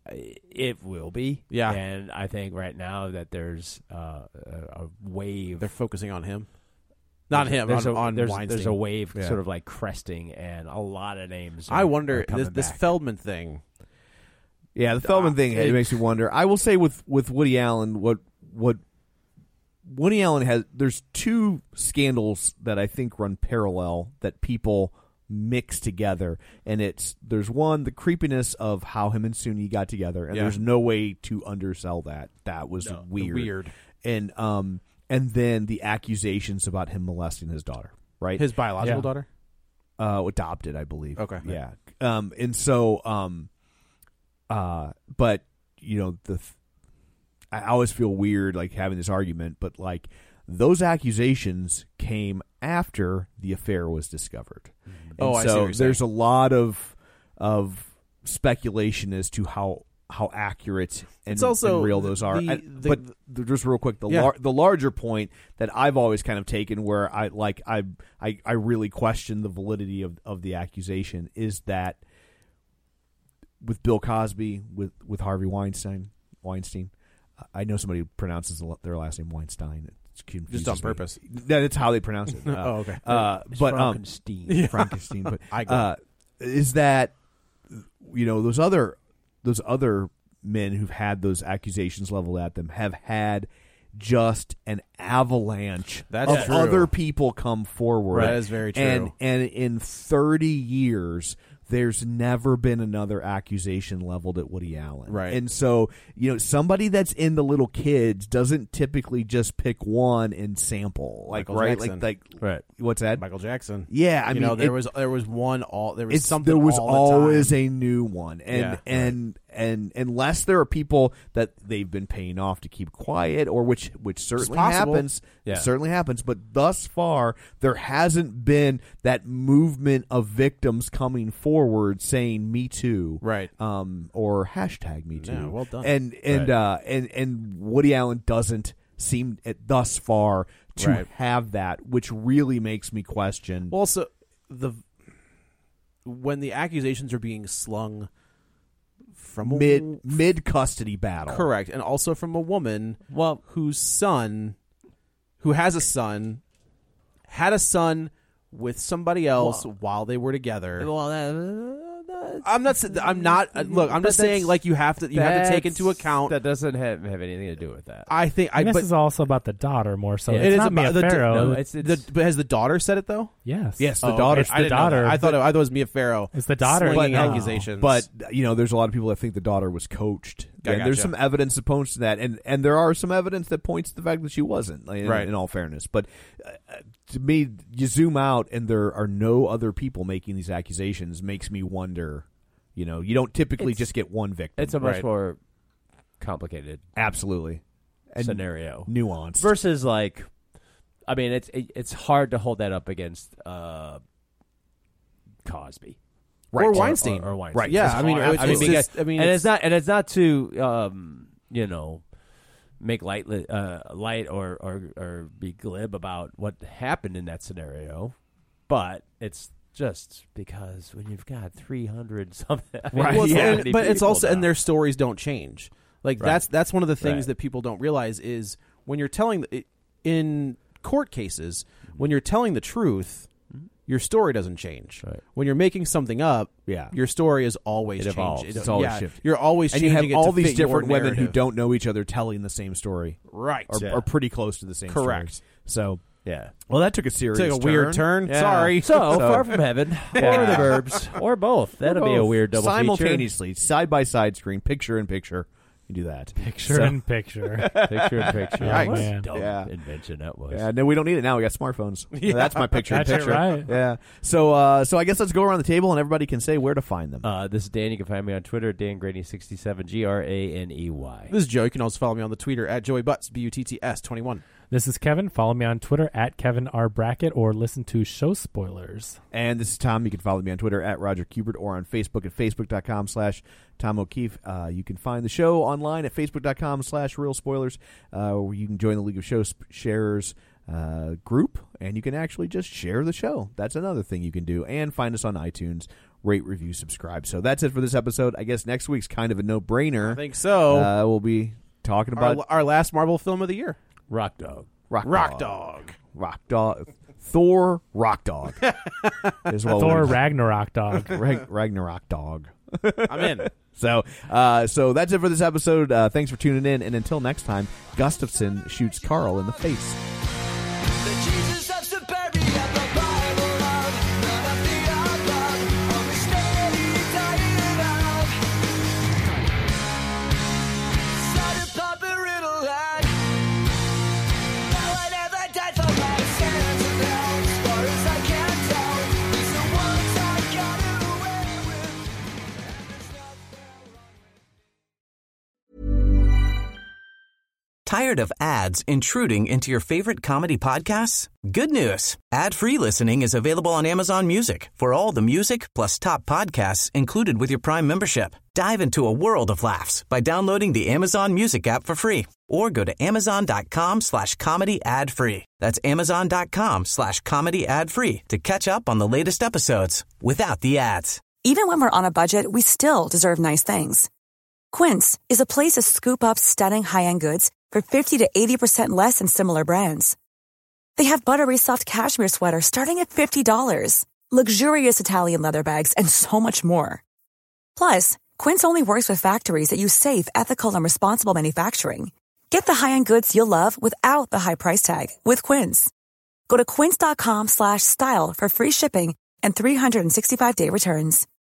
it will be.
Yeah.
And I think right now that there's uh, a, a wave.
they're focusing on him. Not
There's-
him.
There's
on,
a,
on
there's,
Weinstein.
there's a wave
Yeah.
sort of like cresting, and a lot of names. Are,
I
are
wonder
coming
this, this
back.
Feldman thing.
Yeah, the Feldman
Ah,
thing it
it-
makes me wonder. I will say with with Woody Allen, what what Woody Allen has. There's two scandals that I think run parallel that people mix together, and it's there's one the creepiness of how him and Sunyi got together, and
Yeah.
there's no way to undersell that. That was
No,
weird,
weird.
and um and then the accusations about him molesting his daughter, right?
His biological
Yeah.
daughter.
uh, adopted, I believe.
Okay.
Yeah. Um, and so, um, uh, but you know, the th- I always feel weird like having this argument, but like those accusations came after the affair was discovered. And
Oh, I see
so
what you're
there's
saying.
a lot of of speculation as to how how accurate and,
It's also
and real those are.
the-
And-
the-
but th- just real quick, the
Yeah.
lar- the larger point that I've always kind of taken, where I like I I, I really question the validity of, of the accusation, is that with Bill Cosby, with with Harvey Weinstein, Weinstein, I know somebody pronounces their last name Weinstein. It's confuses
Just on
me.
purpose.
That's how they pronounce it. Uh,
Oh, okay.
Uh,
It's
but um,
Frankenstein.
yeah. Frankenstein. But
I go.
uh, is that you know those other those other men who've had those accusations leveled at them have had just an avalanche
That's
of
true.
other people come forward.
That is very true.
And and in thirty years, there's never been another accusation leveled at Woody Allen.
Right.
And so, you know, somebody that's into little kids doesn't typically just pick one and sample. Like,
Michael
right?
Jackson.
Like, like,
Right.
What's that?
Michael Jackson.
Yeah, I
you
mean,
know, there
it-
was there was one all there was
it's,
something.
there was
all the
always
time.
a new one, and
Yeah,
and and unless there are people that they've been paying off to keep quiet, or which which certainly
possible.
happens,
Yeah.
certainly happens. But thus far, there hasn't been that movement of victims coming forward saying "Me Too,"
right,
um, or hashtag Me Too.
Yeah, well done.
And and
Right.
uh, and and Woody Allen doesn't seem at thus far to
Right.
have that, which really makes me question.
Well, also the when the accusations are being slung from a
mid mid custody battle,
correct, and also from a woman,
well,
whose son, who has a son, had a son with somebody else
Well-
while they were together.
Well, that,
I'm not. sa- I'm not. uh, Look, I'm
But
just saying.
that's-
Like you have to. You have to take into
that's-
account.
that doesn't have, have anything to do with that.
I think. I
this
but
is also about the daughter more so.
it
It's
is
not Mia
about the da-
Farrow.
no, it's-
the, but has the daughter said it though?
yes,
Yes, the
Oh,
daughter.
it's
I
the
didn't know that.
daughter.
I thought. It, I thought it was Mia Farrow.
It's the daughter.
slinging
But, uh,
accusations.
But you know, there's a lot of people that think the daughter was coached.
I
And there's
gotcha.
some evidence that points to that, and and there are some evidence that points to the fact that she wasn't. Like, in,
Right.
in all fairness, but uh, to me, you zoom out, and there are no other people making these accusations. Makes me wonder. You know, you don't typically
It's-
just get one victim.
It's a much
Right.
more complicated
Absolutely and
scenario,
nuanced
versus like, I mean, it's it, it's hard to hold that up against uh, Cosby.
Or
Or-
Weinstein.
or, or Weinstein.
Right. Yeah,
It's
I mean,
hard.
it's-
I mean,
it's
because-
just- I mean,
and
it's-
it's not, and it's not to, um, you know, make light, uh, light or, or or be glib about what happened in that scenario, but it's just because when you've got three hundred something, I mean,
Right.
so
Yeah.
many
But it's
people
also, and
now.
their stories don't change. Like
Right.
that's that's one of the things
Right.
that people don't realize is when you're telling the, in court cases, when you're telling the truth, your story doesn't change.
Right.
When you're making something up,
Yeah.
your story is always
It
changing.
evolves.
It-
It's always
yeah,
shifting.
You're always
and you
changing
have
it to
all these
fit your
different women who
narrative.
don't know each other telling the same story,
Right.
Or,
Yeah.
or pretty close to the same.
Correct.
story. So
yeah.
well, that took a serious,
Took a weird turn.
Yeah.
Sorry.
So,
So-
Far From Heaven, or
Yeah.
The Burbs, or both. That'll be a
Both.
weird double feature.
simultaneously, side by side screen, picture in picture. You do that.
Picture
So-
in picture.
Picture in picture.
Right.
What a
Man.
dumb
Yeah.
invention that was.
Yeah, no, we don't need it now. We got smartphones.
Yeah.
That's my picture in
That's it,
picture.
right.
Yeah. So, uh, so I guess let's go around the table and everybody can say where to find them.
Uh, this is Dan. You can find me on Twitter, Dan Graney sixty-seven, G R A N E Y.
This is Joe. You can also follow me on the Twitter at Joey Butts, B U T T S twenty-one.
This is Kevin. Follow me on Twitter at Kevin R. Brackett or listen to Show Spoilers.
And this is Tom. You can follow me on Twitter at Roger Kubert or on Facebook at facebook.com slash Tom O'Keefe. Uh, you can find the show online at facebook.com slash Real Spoilers, uh, where you can join the League of Show Sp- Sharers uh, group, and you can actually just share the show. That's another thing you can do. And find us on iTunes. Rate, review, subscribe. So that's it for this episode. I guess next week's kind of a no-brainer.
I think so.
Uh, we'll be talking about
Our, our last Marvel film of the year.
Rock Dog.
Rock,
Rock
Dog.
Dog.
Rock Dog. Thor Rock Dog. Is what
Thor
we-
Ragnarok Dog.
Rag- Ragnarok Dog.
I'm in.
So, uh, so that's it for this episode. Uh, thanks for tuning in, and until next time, Gustafson shoots Carl in the face.
Tired of ads intruding into your favorite comedy podcasts? Good news. Ad-free listening is available on Amazon Music for all the music plus top podcasts included with your Prime membership. Dive into a world of laughs by downloading the Amazon Music app for free or go to amazon.com slash comedy ad free. That's amazon.com slash comedy ad free to catch up on the latest episodes without the ads.
Even when we're on a budget, we still deserve nice things. Quince is a place to scoop up stunning high-end goods for fifty to eighty percent less than similar brands. They have buttery soft cashmere sweaters starting at fifty dollars, luxurious Italian leather bags, and so much more. Plus, Quince only works with factories that use safe, ethical, and responsible manufacturing. Get the high-end goods you'll love without the high price tag with Quince. Go to quince.com slash style for free shipping and three sixty-five day returns.